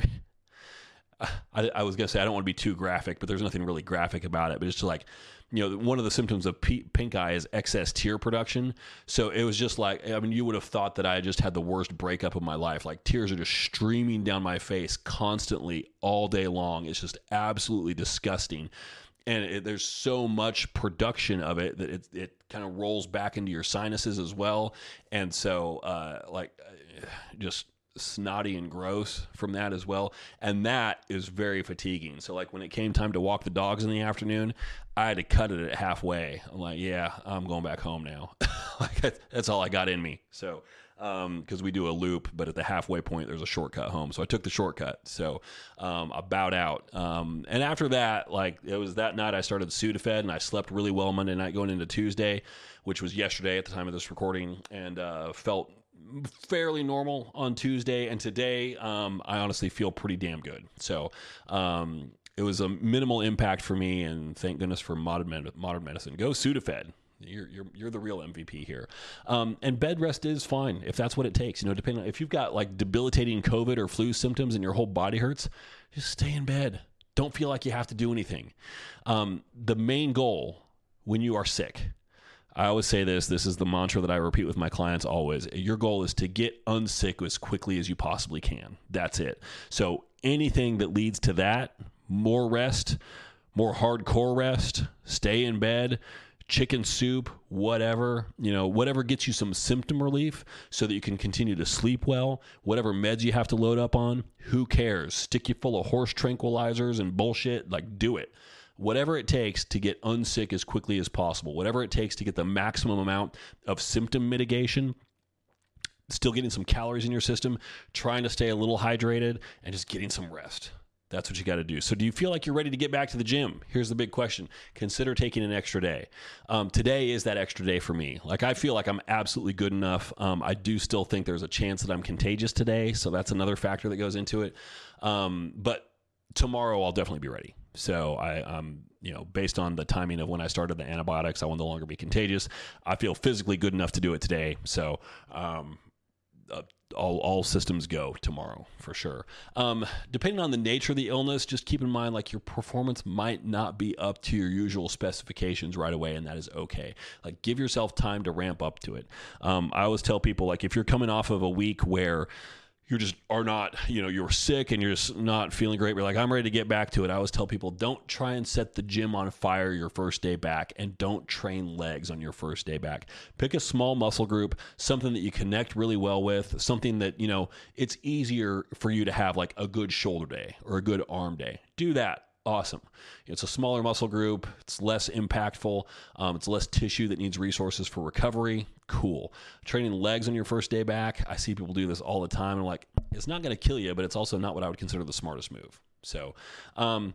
I, I was gonna say I don't want to be too graphic, but there's nothing really graphic about it. But it's just like, you know, one of the symptoms of p- pink eye is excess tear production. So it was just like, I mean, you would have thought that I just had the worst breakup of my life. Like tears are just streaming down my face constantly all day long. It's just absolutely disgusting. And it, there's so much production of it that it, it kind of rolls back into your sinuses as well. And so, uh, like, just snotty and gross from that as well. And that is very fatiguing. So like when it came time to walk the dogs in the afternoon, I had to cut it at halfway. I'm like, yeah, I'm going back home now. Like that's all I got in me. So, um, cause we do a loop, but at the halfway point, there's a shortcut home. So I took the shortcut. So, um, I bowed out. Um, and after that, like it was that night I started Sudafed and I slept really well Monday night going into Tuesday, which was yesterday at the time of this recording, and, uh, felt fairly normal on Tuesday, and today um, I honestly feel pretty damn good. So um, it was a minimal impact for me, and thank goodness for modern med- modern medicine. Go Sudafed. You're you're you're the real M V P here. Um, and bed rest is fine if that's what it takes. You know, depending on if you've got like debilitating COVID or flu symptoms and your whole body hurts, just stay in bed. Don't feel like you have to do anything. Um, the main goal when you are sick, I always say this, this is the mantra that I repeat with my clients always. Your goal is to get unsick as quickly as you possibly can. That's it. So anything that leads to that, more rest, more hardcore rest, stay in bed, chicken soup, whatever, you know, whatever gets you some symptom relief so that you can continue to sleep well, whatever meds you have to load up on, who cares? Stick you full of horse tranquilizers and bullshit, like do it. Whatever it takes to get unsick as quickly as possible, whatever it takes to get the maximum amount of symptom mitigation, still getting some calories in your system, trying to stay a little hydrated, and just getting some rest. That's what you got to do. So do you feel like you're ready to get back to the gym? Here's the big question. Consider taking an extra day. Um, today is that extra day for me. Like I feel like I'm absolutely good enough. Um, I do still think there's a chance that I'm contagious today. So that's another factor that goes into it. Um, but tomorrow I'll definitely be ready. So I, um, you know, based on the timing of when I started the antibiotics, I will no longer be contagious. I feel physically good enough to do it today. So, um, uh, all, all systems go tomorrow for sure. Um, depending on the nature of the illness, just keep in mind, like, your performance might not be up to your usual specifications right away, and that is okay. Like, give yourself time to ramp up to it. Um, I always tell people, like, if you're coming off of a week where you just are not, you know, you're sick and you're just not feeling great, you're like, I'm ready to get back to it. I always tell people, don't try and set the gym on fire your first day back, and don't train legs on your first day back. Pick a small muscle group, something that you connect really well with, something that, you know, it's easier for you to have, like a good shoulder day or a good arm day. Do that. Awesome. It's a smaller muscle group. It's less impactful. Um, it's less tissue that needs resources for recovery. Cool. Training legs on your first day back. I see people do this all the time. I'm like, it's not going to kill you, but it's also not what I would consider the smartest move. So, um,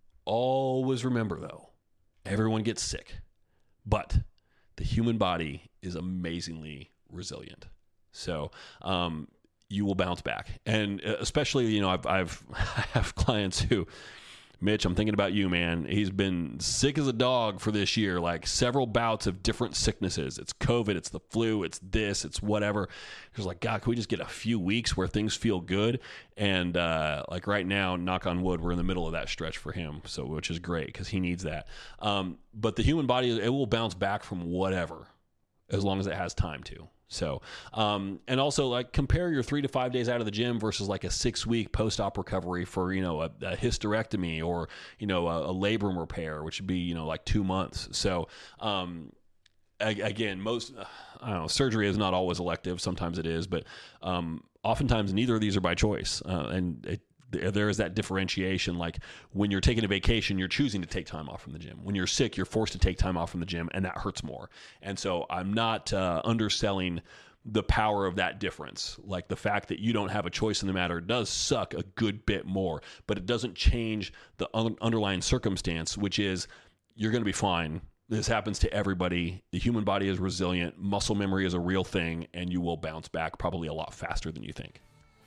always remember though, everyone gets sick, but the human body is amazingly resilient. So, um, you will bounce back. And especially, you know, I've, I've, I have clients who, Mitch, I'm thinking about you, man. He's been sick as a dog for this year, like several bouts of different sicknesses. It's COVID, it's the flu, it's this, it's whatever. He's like, God, can we just get a few weeks where things feel good? And uh, like right now, knock on wood, we're in the middle of that stretch for him, so which is great because he needs that. Um, but the human body, it will bounce back from whatever as long as it has time to. So, um, and also like compare your three to five days out of the gym versus like a six week post-op recovery for, you know, a, a hysterectomy or, you know, a, a labrum repair, which would be, you know, like two months. So, um, a, again, most, I don't know, surgery is not always elective. Sometimes it is, but, um, oftentimes neither of these are by choice. Uh, and it, there is that differentiation. Like when you're taking a vacation, you're choosing to take time off from the gym. When you're sick, you're forced to take time off from the gym, and that hurts more. And so I'm not uh, underselling the power of that difference. Like the fact that you don't have a choice in the matter does suck a good bit more, but it doesn't change the un- underlying circumstance, which is you're going to be fine. This happens to everybody. The human body is resilient. Muscle memory is a real thing, and you will bounce back probably a lot faster than you think.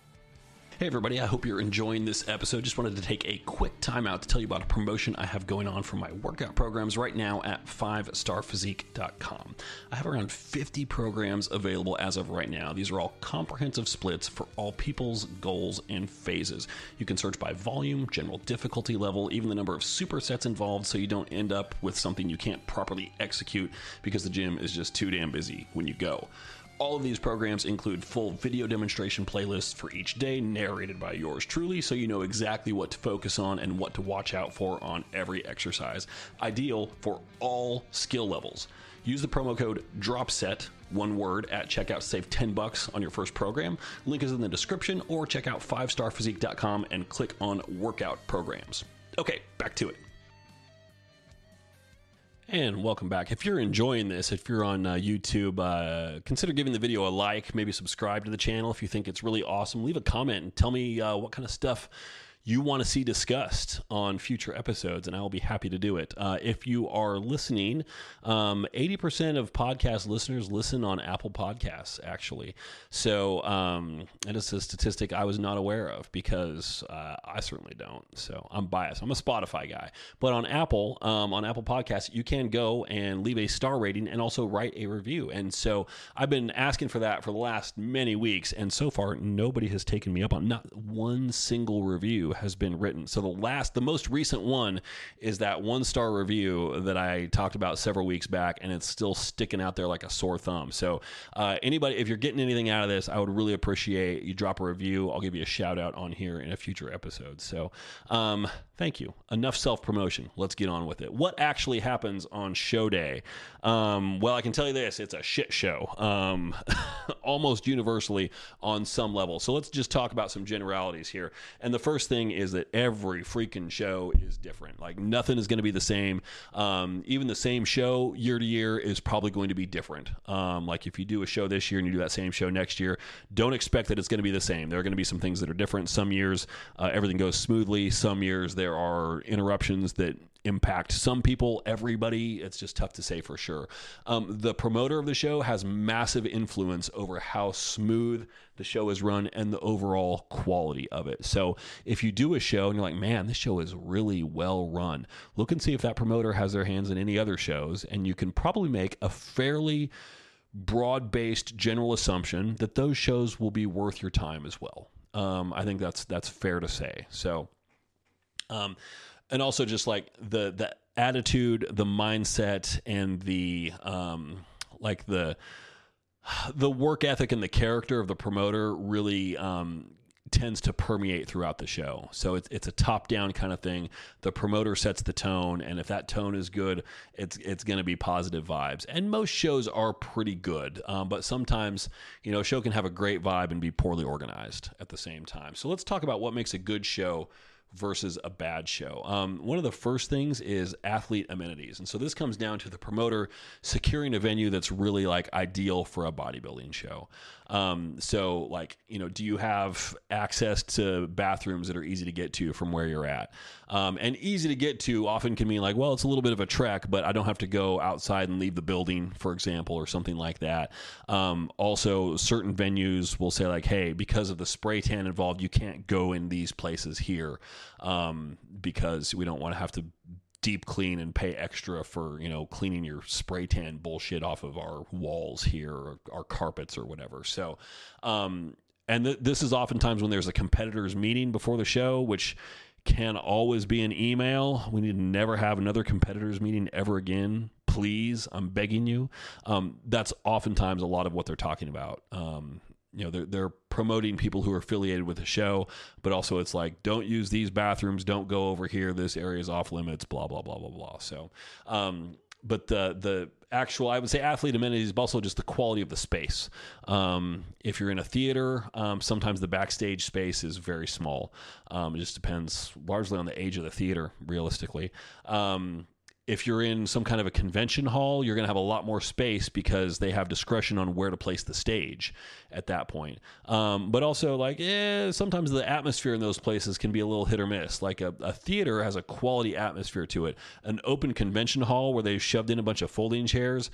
Hey everybody, I hope you're enjoying this episode. Just wanted to take a quick time out to tell you about a promotion I have going on for my workout programs right now at five star physique dot com. I have around fifty programs available as of right now. These are all comprehensive splits for all people's goals and phases. You can search by volume, general difficulty level, even the number of supersets involved, so you don't end up with something you can't properly execute because the gym is just too damn busy when you go. All of these programs include full video demonstration playlists for each day, narrated by yours truly, so you know exactly what to focus on and what to watch out for on every exercise. Ideal for all skill levels. Use the promo code DROPSET, one word, at checkout to save ten bucks on your first program. Link is in the description, or check out five star physique dot com and click on workout programs. Okay, back to it. And welcome back. If you're enjoying this, if you're on uh, YouTube, uh, consider giving the video a like, maybe subscribe to the channel if you think it's really awesome. Leave a comment and tell me uh, what kind of stuff you want to see discussed on future episodes, and I will be happy to do it. Uh, if you are listening, um, eighty percent of podcast listeners listen on Apple Podcasts, actually. So um, that is a statistic I was not aware of because uh, I certainly don't. So I'm biased. I'm a Spotify guy. But on Apple, um, on Apple Podcasts, you can go and leave a star rating and also write a review. And so I've been asking for that for the last many weeks, and so far nobody has taken me up on not one single review has been written. So the last, the most recent one is that one star review that I talked about several weeks back, and it's still sticking out there like a sore thumb. So uh, anybody, if you're getting anything out of this, I would really appreciate you drop a review. I'll give you a shout out on here in a future episode. So um, thank you. Enough self-promotion. Let's get on with it. What actually happens on show day? Um, well, I can tell you this, it's a shit show, um, almost universally on some level. So let's just talk about some generalities here. And the first thing is that every freaking show is different. Like nothing is going to be the same. Um, even the same show year to year is probably going to be different. Um, like if you do a show this year and you do that same show next year, don't expect that it's going to be the same. There are going to be some things that are different. Some years uh, everything goes smoothly. Some years there are interruptions that impact some people, everybody. It's just tough to say for sure. Um, the promoter of the show has massive influence over how smooth the show is run and the overall quality of it. So if you do a show and you're like, man, this show is really well run, look and see if that promoter has their hands in any other shows, and you can probably make a fairly broad-based general assumption that those shows will be worth your time as well. Um, I think that's that's fair to say. So, um, and also just like the the attitude, the mindset, and the um, like the the work ethic and the character of the promoter really um, tends to permeate throughout the show. So it's it's a top-down kind of thing. The promoter sets the tone, and if that tone is good, it's it's going to be positive vibes. And most shows are pretty good, um, but sometimes, you know, a show can have a great vibe and be poorly organized at the same time. So let's talk about what makes a good show versus a bad show. Um, one of the first things is athlete amenities. And so this comes down to the promoter securing a venue that's really like ideal for a bodybuilding show. Um, so like, you know, do you have access to bathrooms that are easy to get to from where you're at? Um, and easy to get to often can mean like, well, it's a little bit of a trek, but I don't have to go outside and leave the building, for example, or something like that. Um, also, certain venues will say like, hey, because of the spray tan involved, you can't go in these places here um, because we don't want to have to deep clean and pay extra for, you know, cleaning your spray tan bullshit off of our walls here, or our carpets or whatever. So, um, and th- this is oftentimes when there's a competitors meeting before the show, which can always be an email. We need to never have another competitors meeting ever again. Please, I'm begging you. Um, that's oftentimes a lot of what they're talking about. Um, you know, they're, they're promoting people who are affiliated with the show, but also it's like, don't use these bathrooms, don't go over here, this area is off limits, blah, blah, blah, blah, blah. So, um, but the, the actual, I would say athlete amenities, but also just the quality of the space. Um, if you're in a theater, um, sometimes the backstage space is very small. Um, it just depends largely on the age of the theater, realistically. Um, If you're in some kind of a convention hall, you're going to have a lot more space because they have discretion on where to place the stage at that point. Um, but also, like, eh, sometimes the atmosphere in those places can be a little hit or miss. Like a, a theater has a quality atmosphere to it. An open convention hall where they've shoved in a bunch of folding chairs,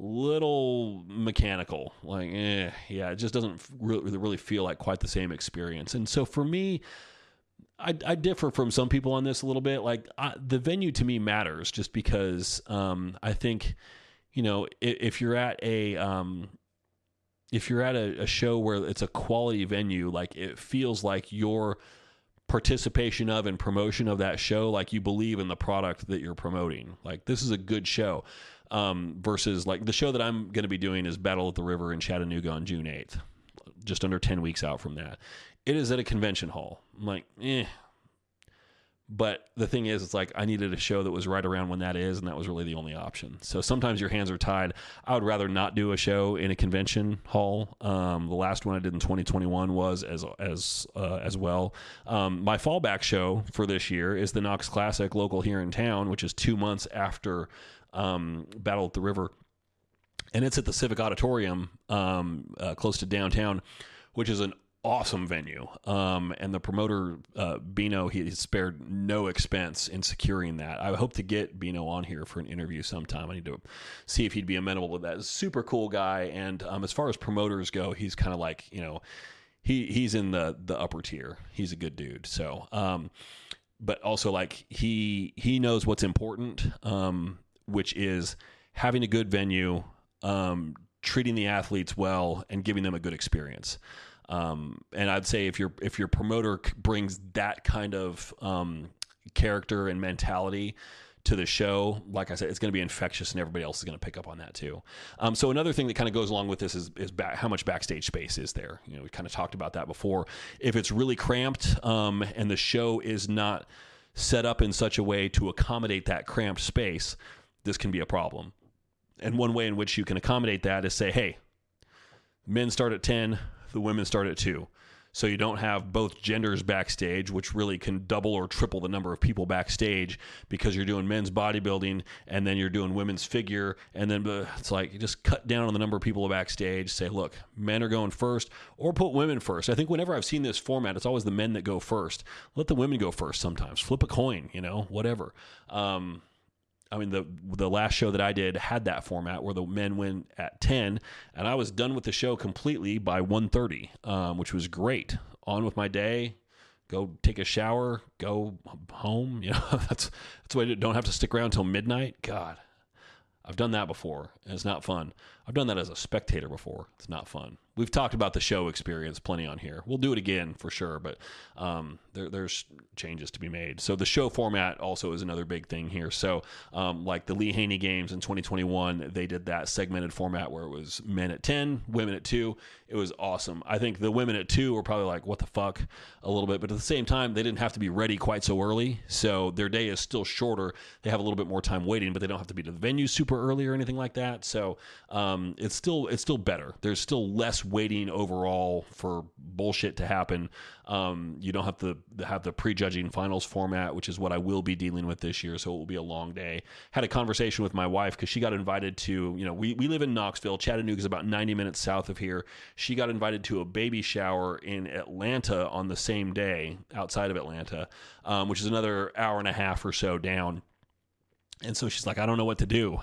little mechanical. Like, eh, yeah, it just doesn't really, really feel like quite the same experience. And so for me, I, I differ from some people on this a little bit. Like I, the venue to me matters just because um, I think, you know, if, if you're at a um, if you're at a, a show where it's a quality venue, like it feels like your participation of and promotion of that show, like you believe in the product that you're promoting. Like this is a good show. Um, versus like the show that I'm going to be doing is Battle at the River in Chattanooga on June eighth, just under ten weeks out from that. It is at a convention hall. I'm like, eh. But the thing is, it's like I needed a show that was right around when that is, and that was really the only option. So sometimes your hands are tied. I would rather not do a show in a convention hall. Um, the last one I did in twenty twenty-one was as as uh, as well. Um, my fallback show for this year is the Knox Classic local here in town, which is two months after um, Battle at the River. And it's at the Civic Auditorium um, uh, close to downtown, which is an awesome venue. Um, and the promoter, uh, Bino, he spared no expense in securing that. I hope to get Bino on here for an interview sometime. I need to see if he'd be amenable to that. Super cool guy. And um, as far as promoters go, he's kind of like, you know, he he's in the, the upper tier. He's a good dude. So, um, but also like he, he knows what's important, um, which is having a good venue, um, treating the athletes well, and giving them a good experience. Um, and I'd say if your if your promoter brings that kind of um, character and mentality to the show, like I said, it's going to be infectious, and everybody else is going to pick up on that too. Um, so another thing that kind of goes along with this is is back, how much backstage space is there. You know, we kind of talked about that before. If it's really cramped um, and the show is not set up in such a way to accommodate that cramped space, this can be a problem. And one way in which you can accommodate that is say, hey, men start at ten. The women start at two. So you don't have both genders backstage, which really can double or triple the number of people backstage because you're doing men's bodybuilding and then you're doing women's figure. And then uh, it's like you just cut down on the number of people backstage, say, look, men are going first, or put women first. I think whenever I've seen this format, it's always the men that go first. Let the women go first sometimes. Flip a coin, you know, whatever. Um, I mean, the the last show that I did had that format where the men went at ten, and I was done with the show completely by one thirty, um, which was great. On with my day, go take a shower, go home. You know, that's that's why I don't have to stick around till midnight. God, I've done that before, and it's not fun. I've done that as a spectator before. It's not fun. We've talked about the show experience plenty on here. We'll do it again for sure, but um, there, there's changes to be made. So the show format also is another big thing here. So um, like the Lee Haney games in twenty twenty-one, they did that segmented format where it was men at ten, women at two. It was awesome. I think the women at two were probably like, what the fuck, a little bit. But at the same time, they didn't have to be ready quite so early. So their day is still shorter. They have a little bit more time waiting, but they don't have to be to the venue super early or anything like that. So um, it's still it's still better. There's still less waiting overall for bullshit to happen. Um, you don't have to have the prejudging finals format, which is what I will be dealing with this year. So it will be a long day. Had a conversation with my wife because she got invited to, you know, we, we live in Knoxville. Chattanooga is about ninety minutes south of here. She got invited to a baby shower in Atlanta on the same day, outside of Atlanta, um, which is another hour and a half or so down. And so she's like, I don't know what to do.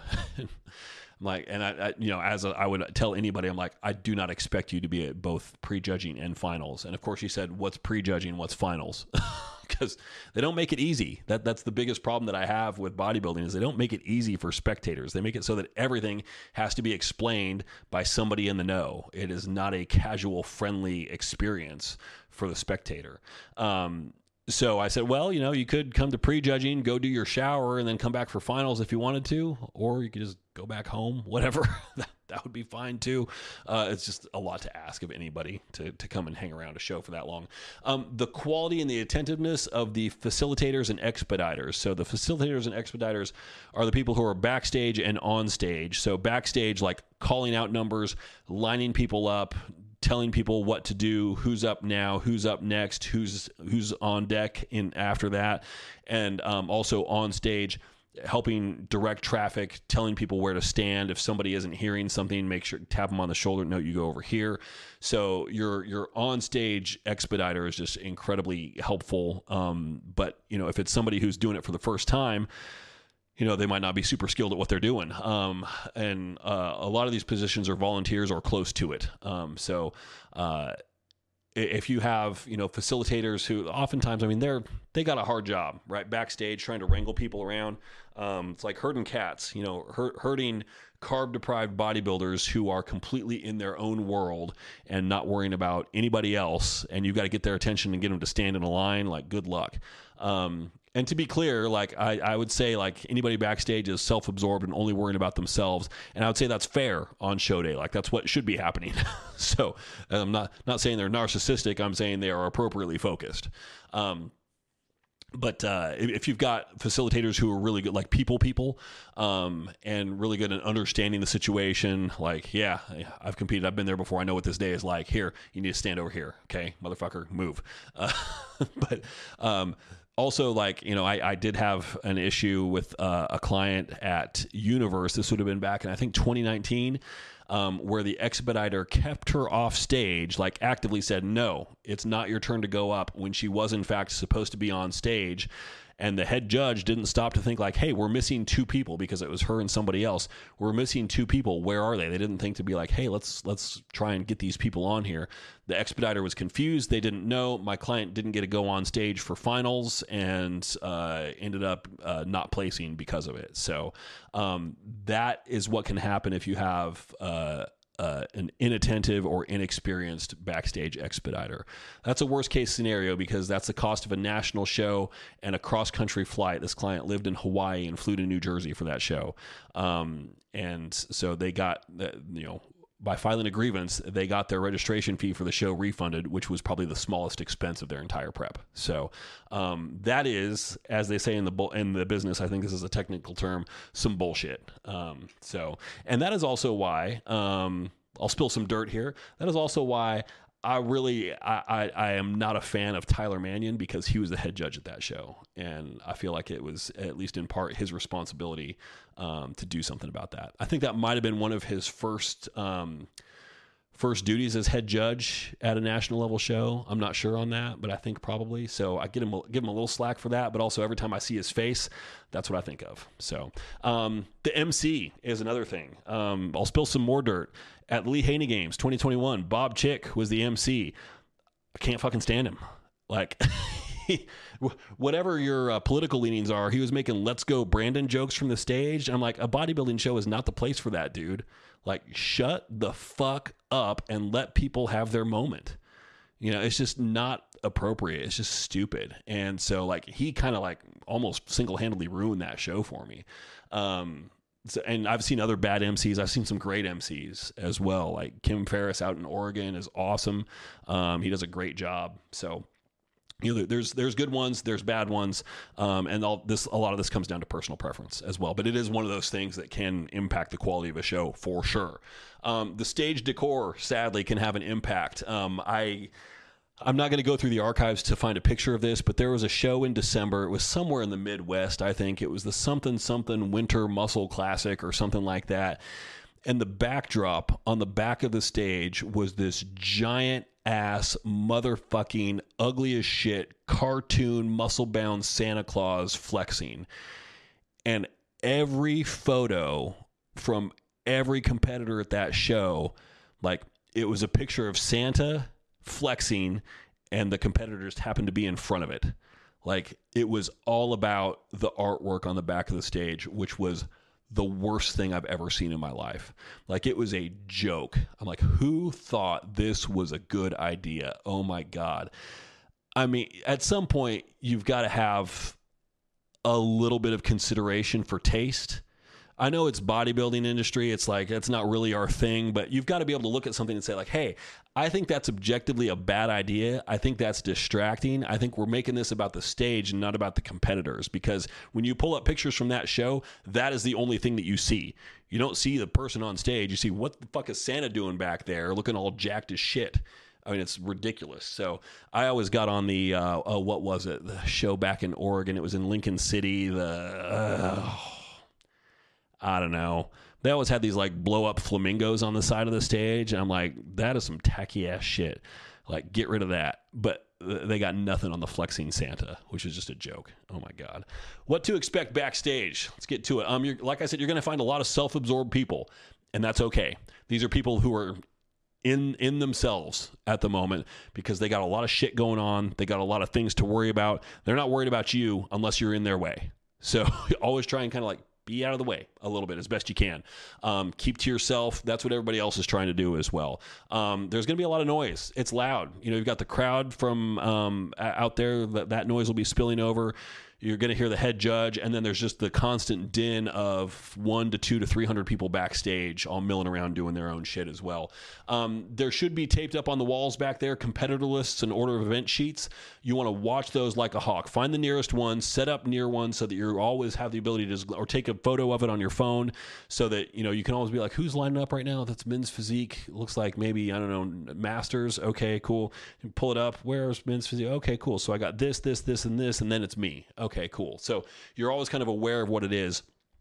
I'm like, and I, I you know, as a, I would tell anybody, I'm like, I do not expect you to be at both prejudging and finals. And of course, she said, what's prejudging, what's finals? Because they don't make it easy. That that's the biggest problem that I have with bodybuilding is they don't make it easy for spectators. They make it so that everything has to be explained by somebody in the know. It is not a casual, friendly experience for the spectator. Um, So I said, well, you know, you could come to prejudging, go do your shower, and then come back for finals if you wanted to, or you could just go back home, whatever. that, that would be fine too. Uh, it's just a lot to ask of anybody to, to come and hang around a show for that long. Um, the quality and the attentiveness of the facilitators and expediters. So the facilitators and expediters are the people who are backstage and on stage. So backstage, like calling out numbers, lining people up, telling people what to do, who's up now, who's up next, who's who's on deck in after that, and um, also on stage helping direct traffic, telling people where to stand. If somebody isn't hearing something, make sure tap them on the shoulder, note you go over here. So your your on stage expediter is just incredibly helpful. Um, but you know, if it's somebody who's doing it for the first time, you know, they might not be super skilled at what they're doing. Um, and uh, a lot of these positions are volunteers or close to it. Um, so uh, if you have, you know, facilitators who oftentimes, I mean, they're, they got a hard job, right? Backstage trying to wrangle people around. Um, it's like herding cats, you know, her- herding carb deprived bodybuilders who are completely in their own world and not worrying about anybody else. And you've got to get their attention and get them to stand in a line. Like, good luck. Um, And to be clear, like I, I would say, like anybody backstage is self-absorbed and only worrying about themselves, and I would say that's fair on show day. Like that's what should be happening. So I'm not not saying they're narcissistic. I'm saying they are appropriately focused. Um, but uh, if you've got facilitators who are really good, like people, people, um, and really good at understanding the situation, like yeah, I've competed, I've been there before. I know what this day is like. Here, you need to stand over here. Okay, motherfucker, move. Uh, but um, Also, like, you know, I, I did have an issue with uh, a client at Universe. This would have been back in, I think, twenty nineteen, um, where the expediter kept her off stage, like actively said, no, it's not your turn to go up, when she was, in fact, supposed to be on stage. And the head judge didn't stop to think like, hey, we're missing two people, because it was her and somebody else. We're missing two people. Where are they? They didn't think to be like, hey, let's let's try and get these people on here. The expediter was confused. They didn't know. My client didn't get to go on stage for finals and uh, ended up uh, not placing because of it. So um, that is what can happen if you have uh, Uh, an inattentive or inexperienced backstage expediter. That's a worst case scenario, because that's the cost of a national show and a cross country flight. This client lived in Hawaii and flew to New Jersey for that show. Um, and so they got, uh, you know, by filing a grievance, they got their registration fee for the show refunded, which was probably the smallest expense of their entire prep. So um, that is, as they say in the bu- in the business, I think this is a technical term, some bullshit. Um, so, and that is also why, um, I'll spill some dirt here. That is also why I really, I, I, I am not a fan of Tyler Mannion, because he was the head judge at that show. And I feel like it was, at least in part, his responsibility um, to do something about that. I think that might have been one of his first um, first duties as head judge at a national level show. I'm not sure on that, but I think probably. So I get him, give him a little slack for that. But also every time I see his face, that's what I think of. So um, the M C is another thing. Um, I'll spill some more dirt. At Lee Haney Games twenty twenty-one, Bob Chick was the M C. I can't fucking stand him. Like, whatever your uh, political leanings are, he was making "Let's Go Brandon" jokes from the stage. And I'm like, a bodybuilding show is not the place for that, dude. Like, shut the fuck up and let people have their moment. You know, it's just not appropriate. It's just stupid. And so, like, he kind of like almost single-handedly ruined that show for me. Um, so, and I've seen other bad M Cs. I've seen some great M Cs as well. Like Kim Ferriss out in Oregon is awesome. Um, he does a great job. So, you know, there's there's good ones, there's bad ones, um, and all this a lot of this comes down to personal preference as well. But it is one of those things that can impact the quality of a show for sure. Um, the stage decor, sadly, can have an impact. Um, I. I'm not going to go through the archives to find a picture of this, but there was a show in December. It was somewhere in the Midwest, I think. It was the something something Winter Muscle Classic or something like that. And the backdrop on the back of the stage was this giant ass motherfucking ugly as shit cartoon muscle bound Santa Claus flexing. And every photo from every competitor at that show, like, it was a picture of Santa flexing and the competitors happened to be in front of it. Like, it was all about the artwork on the back of the stage, which was the worst thing I've ever seen in my life. Like, it was a joke. I'm like, who thought this was a good idea? Oh my God. I mean, at some point you've got to have a little bit of consideration for taste. I know it's bodybuilding industry. It's like, it's not really our thing, but you've got to be able to look at something and say like, hey, I think that's objectively a bad idea. I think that's distracting. I think we're making this about the stage and not about the competitors, because when you pull up pictures from that show, that is the only thing that you see. You don't see the person on stage. You see, what the fuck is Santa doing back there looking all jacked as shit? I mean, it's ridiculous. So I always got on the, uh, uh, what was it? The show back in Oregon. It was in Lincoln City. The, uh, I don't know. They always had these like blow up flamingos on the side of the stage. And I'm like, that is some tacky ass shit. Like, get rid of that. But they got nothing on the flexing Santa, which is just a joke. Oh my God. What to expect backstage? Let's get to it. Um, you're, like I said, you're going to find a lot of self-absorbed people, and that's okay. These are people who are in in themselves at the moment because they got a lot of shit going on. They got a lot of things to worry about. They're not worried about you unless you're in their way. So always try and kind of like be out of the way a little bit as best you can. Um, keep to yourself. That's what everybody else is trying to do as well. Um, there's going to be a lot of noise. It's loud. You know, you've got the crowd from um, out there. That, that noise will be spilling over. You're going to hear the head judge, and then there's just the constant din of one to two to three hundred people backstage, all milling around doing their own shit as well. Um, there should be taped up on the walls back there competitor lists and order of event sheets. You want to watch those like a hawk. Find the nearest one, set up near one so that you always have the ability to, or take a photo of it on your phone, so that you know you can always be like, who's lining up right now? That's men's physique. It looks like maybe I don't know masters. Okay, cool. You pull it up. Where's men's physique? Okay, cool. So I got this, this, this, and this, and then it's me. Okay, cool. So you're always kind of aware of what it is.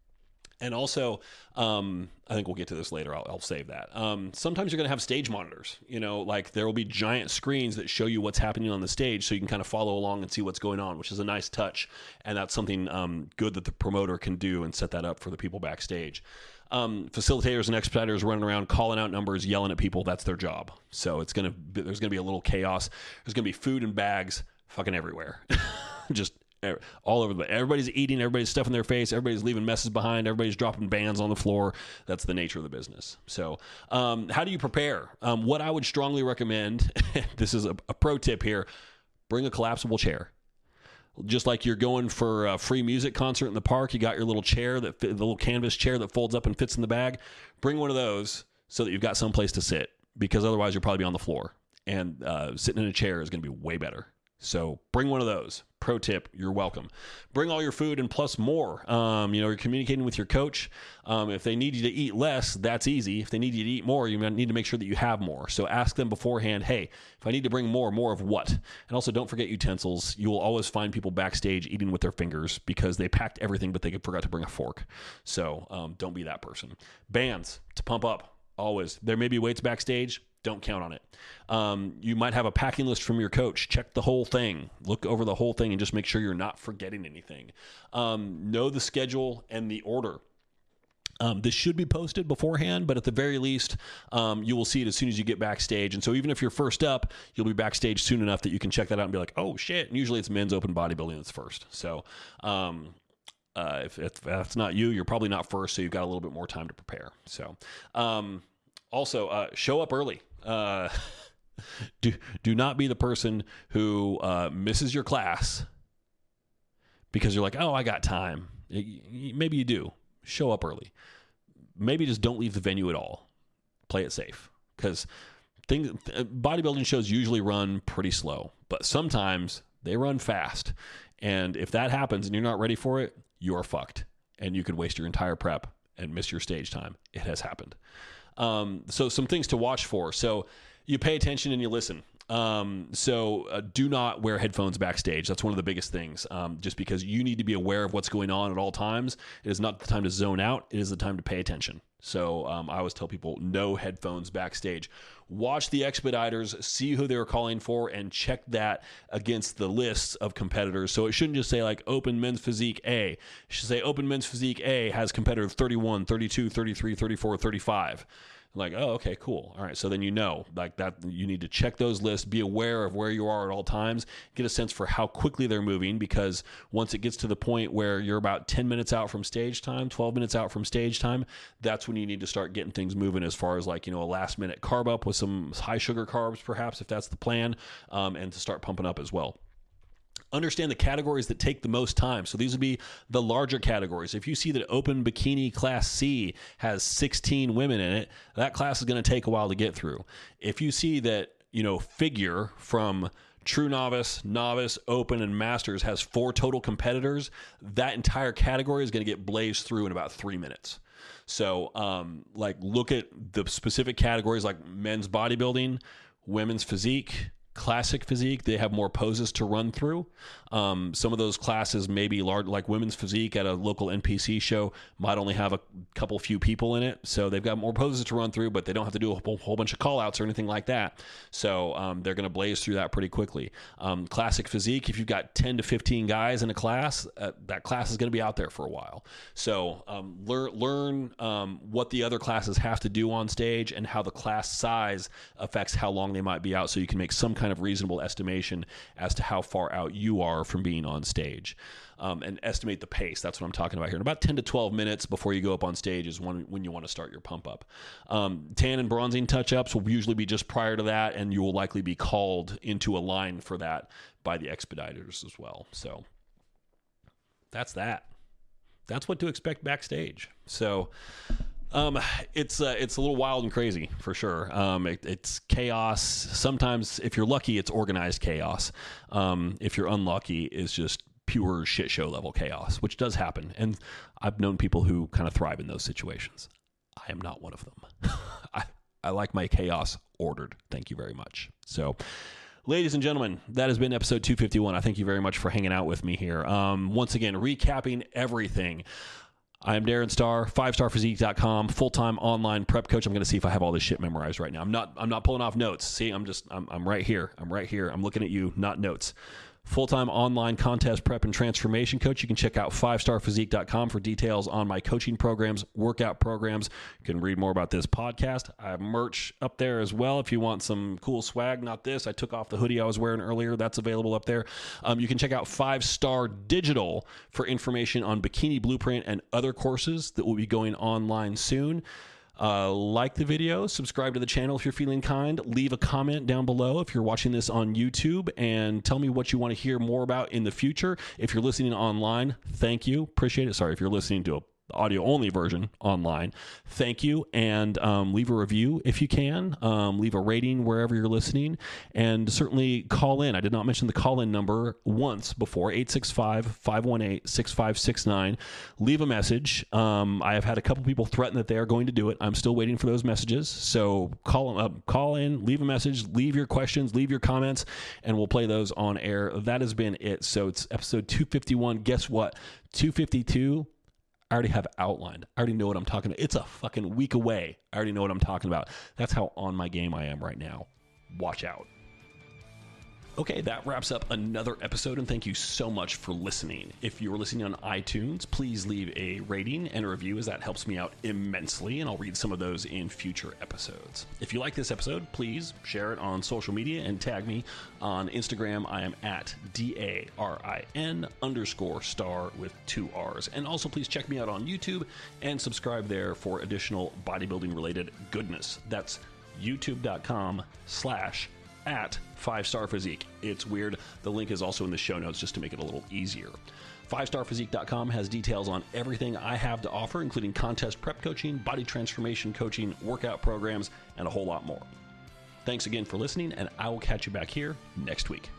And also, um, I think we'll get to this later. I'll, I'll save that. Um, sometimes you're going to have stage monitors, you know, like there will be giant screens that show you what's happening on the stage so you can kind of follow along and see what's going on, which is a nice touch. And that's something um, good that the promoter can do and set that up for the people backstage. Um, facilitators and expediters running around calling out numbers, yelling at people. That's their job. So it's going to be, there's going to be a little chaos. There's going to be food and bags fucking everywhere. Just all over the, everybody's eating, everybody's stuffing their face, everybody's leaving messes behind, everybody's dropping bands on the floor. That's the nature of the business. So um, how do you prepare? Um, what I would strongly recommend, this is a, a pro tip here, bring a collapsible chair. Just like you're going for a free music concert in the park, you got your little chair, that the little canvas chair that folds up and fits in the bag. Bring one of those so that you've got some place to sit, because otherwise you'll probably be on the floor, and uh, sitting in a chair is going to be way better. So bring one of those. Pro tip, you're welcome. Bring all your food and plus more. Um, you know, you're communicating with your coach. Um, if they need you to eat less, that's easy. If they need you to eat more, you need to make sure that you have more. So ask them beforehand, hey, if I need to bring more, more of what? And also don't forget utensils. You will always find people backstage eating with their fingers because they packed everything, but they forgot to bring a fork. So um, don't be that person. Bands to pump up, always. There may be weights backstage. Don't count on it. Um, you might have a packing list from your coach. Check the whole thing. Look over the whole thing and just make sure you're not forgetting anything. Um, know the schedule and the order. Um, this should be posted beforehand, but at the very least, um, you will see it as soon as you get backstage. And so even if you're first up, you'll be backstage soon enough that you can check that out and be like, oh, shit. And usually it's men's open bodybuilding that's first. So um, Uh, if, if that's not you, you're probably not first, so you've got a little bit more time to prepare. So, um, also, uh, show up early. Uh, do do not be the person who uh, misses your class because you're like, oh, I got time. Maybe you do. Show up early. Maybe just don't leave the venue at all. Play it safe, because things bodybuilding shows usually run pretty slow, but sometimes they run fast. And if that happens and you're not ready for it, you are fucked, and you could waste your entire prep and miss your stage time. It has happened. Um, so some things to watch for. So you pay attention and you listen. Um, so uh, do not wear headphones backstage. That's one of the biggest things, um, just because you need to be aware of what's going on at all times. It is not the time to zone out. It is the time to pay attention. So um, I always tell people, no headphones backstage. Watch the expediters, see who they were calling for, and check that against the lists of competitors. So it shouldn't just say like Open Men's Physique A. It should say Open Men's Physique A has competitor thirty-one, thirty-two, thirty-three, thirty-four, thirty-five. Like, oh, okay, cool. All right, so then you know, like that, you need to check those lists, be aware of where you are at all times, get a sense for how quickly they're moving, because once it gets to the point where you're about ten minutes out from stage time, twelve minutes out from stage time, that's when you need to start getting things moving as far as like, you know, a last minute carb up with some high sugar carbs, perhaps, if that's the plan, um, and to start pumping up as well. Understand the categories that take the most time. So these would be the larger categories. If you see that Open Bikini Class C has sixteen women in it, that class is going to take a while to get through. If you see that, you know, figure from True Novice, Novice, Open, and Masters has four total competitors, that entire category is going to get blazed through in about three minutes. So, um, like, look at the specific categories like men's bodybuilding, women's physique, classic physique. They have more poses to run through. Um, some of those classes may be large, like women's physique at a local N P C show might only have a couple few people in it. So they've got more poses to run through, but they don't have to do a whole, whole bunch of call outs or anything like that. So um, they're going to blaze through that pretty quickly. Um, classic physique, if you've got ten to fifteen guys in a class, uh, that class is going to be out there for a while. So um, learn, learn um, what the other classes have to do on stage and how the class size affects how long they might be out, so you can make some kind of reasonable estimation as to how far out you are from being on stage, um, and estimate the pace. That's what I'm talking about here. In about ten to twelve minutes before you go up on stage is when, when you want to start your pump up. Um, tan and bronzing touch-ups will usually be just prior to that, and you will likely be called into a line for that by the expediters as well. So that's that. That's what to expect backstage. So Um, it's uh, it's a little wild and crazy for sure. Um, it, it's chaos. Sometimes, if you're lucky, it's organized chaos. Um, if you're unlucky, it's just pure shit show level chaos, which does happen. And I've known people who kind of thrive in those situations. I am not one of them. I, I like my chaos ordered. Thank you very much. So, ladies and gentlemen, that has been episode two fifty-one. I thank you very much for hanging out with me here. Um, once again, recapping everything. I am Darren Starr, five star physique dot com, full-time online prep coach. I'm going to see if I have all this shit memorized right now. I'm not I'm not pulling off notes. See, I'm just I'm I'm right here. I'm right here. I'm looking at you, not notes. Full-time online contest prep and transformation coach. You can check out five star physique dot com for details on my coaching programs, workout programs. You can read more about this podcast. I have merch up there as well if you want some cool swag. Not this. I took off the hoodie I was wearing earlier. That's available up there. Um, you can check out five star Digital for information on Bikini Blueprint and other courses that will be going online soon. Uh, like the video, subscribe to the channel if you're feeling kind, leave a comment down below if you're watching this on YouTube, and tell me what you want to hear more about in the future. If you're listening online, thank you. Appreciate it. Sorry, if you're listening to a audio only version online, thank you, and um, leave a review if you can. Um, leave a rating wherever you're listening, and certainly call in. I did not mention the call-in number once before, eight six five, five one eight, six five six nine. Leave a message. Um, I have had a couple people threaten that they are going to do it. I'm still waiting for those messages, so call up, call in, leave a message, leave your questions, leave your comments, and we'll play those on air. That has been it. So it's episode two fifty-one. Guess what? two fifty-two. I already have outlined. I already know what I'm talking about. It's a fucking week away. I already know what I'm talking about. That's how on my game I am right now. Watch out. Okay, that wraps up another episode, and thank you so much for listening. If you're listening on iTunes, please leave a rating and a review, as that helps me out immensely, and I'll read some of those in future episodes. If you like this episode, please share it on social media and tag me on Instagram. I am at D A R I N underscore star with two R's. And also please check me out on YouTube and subscribe there for additional bodybuilding related goodness. That's youtube.com slash at five star physique. It's weird. The link is also in the show notes just to make it a little easier. five star physique dot com has details on everything I have to offer, including contest prep coaching, body transformation coaching, workout programs, and a whole lot more. Thanks again for listening, and I will catch you back here next week.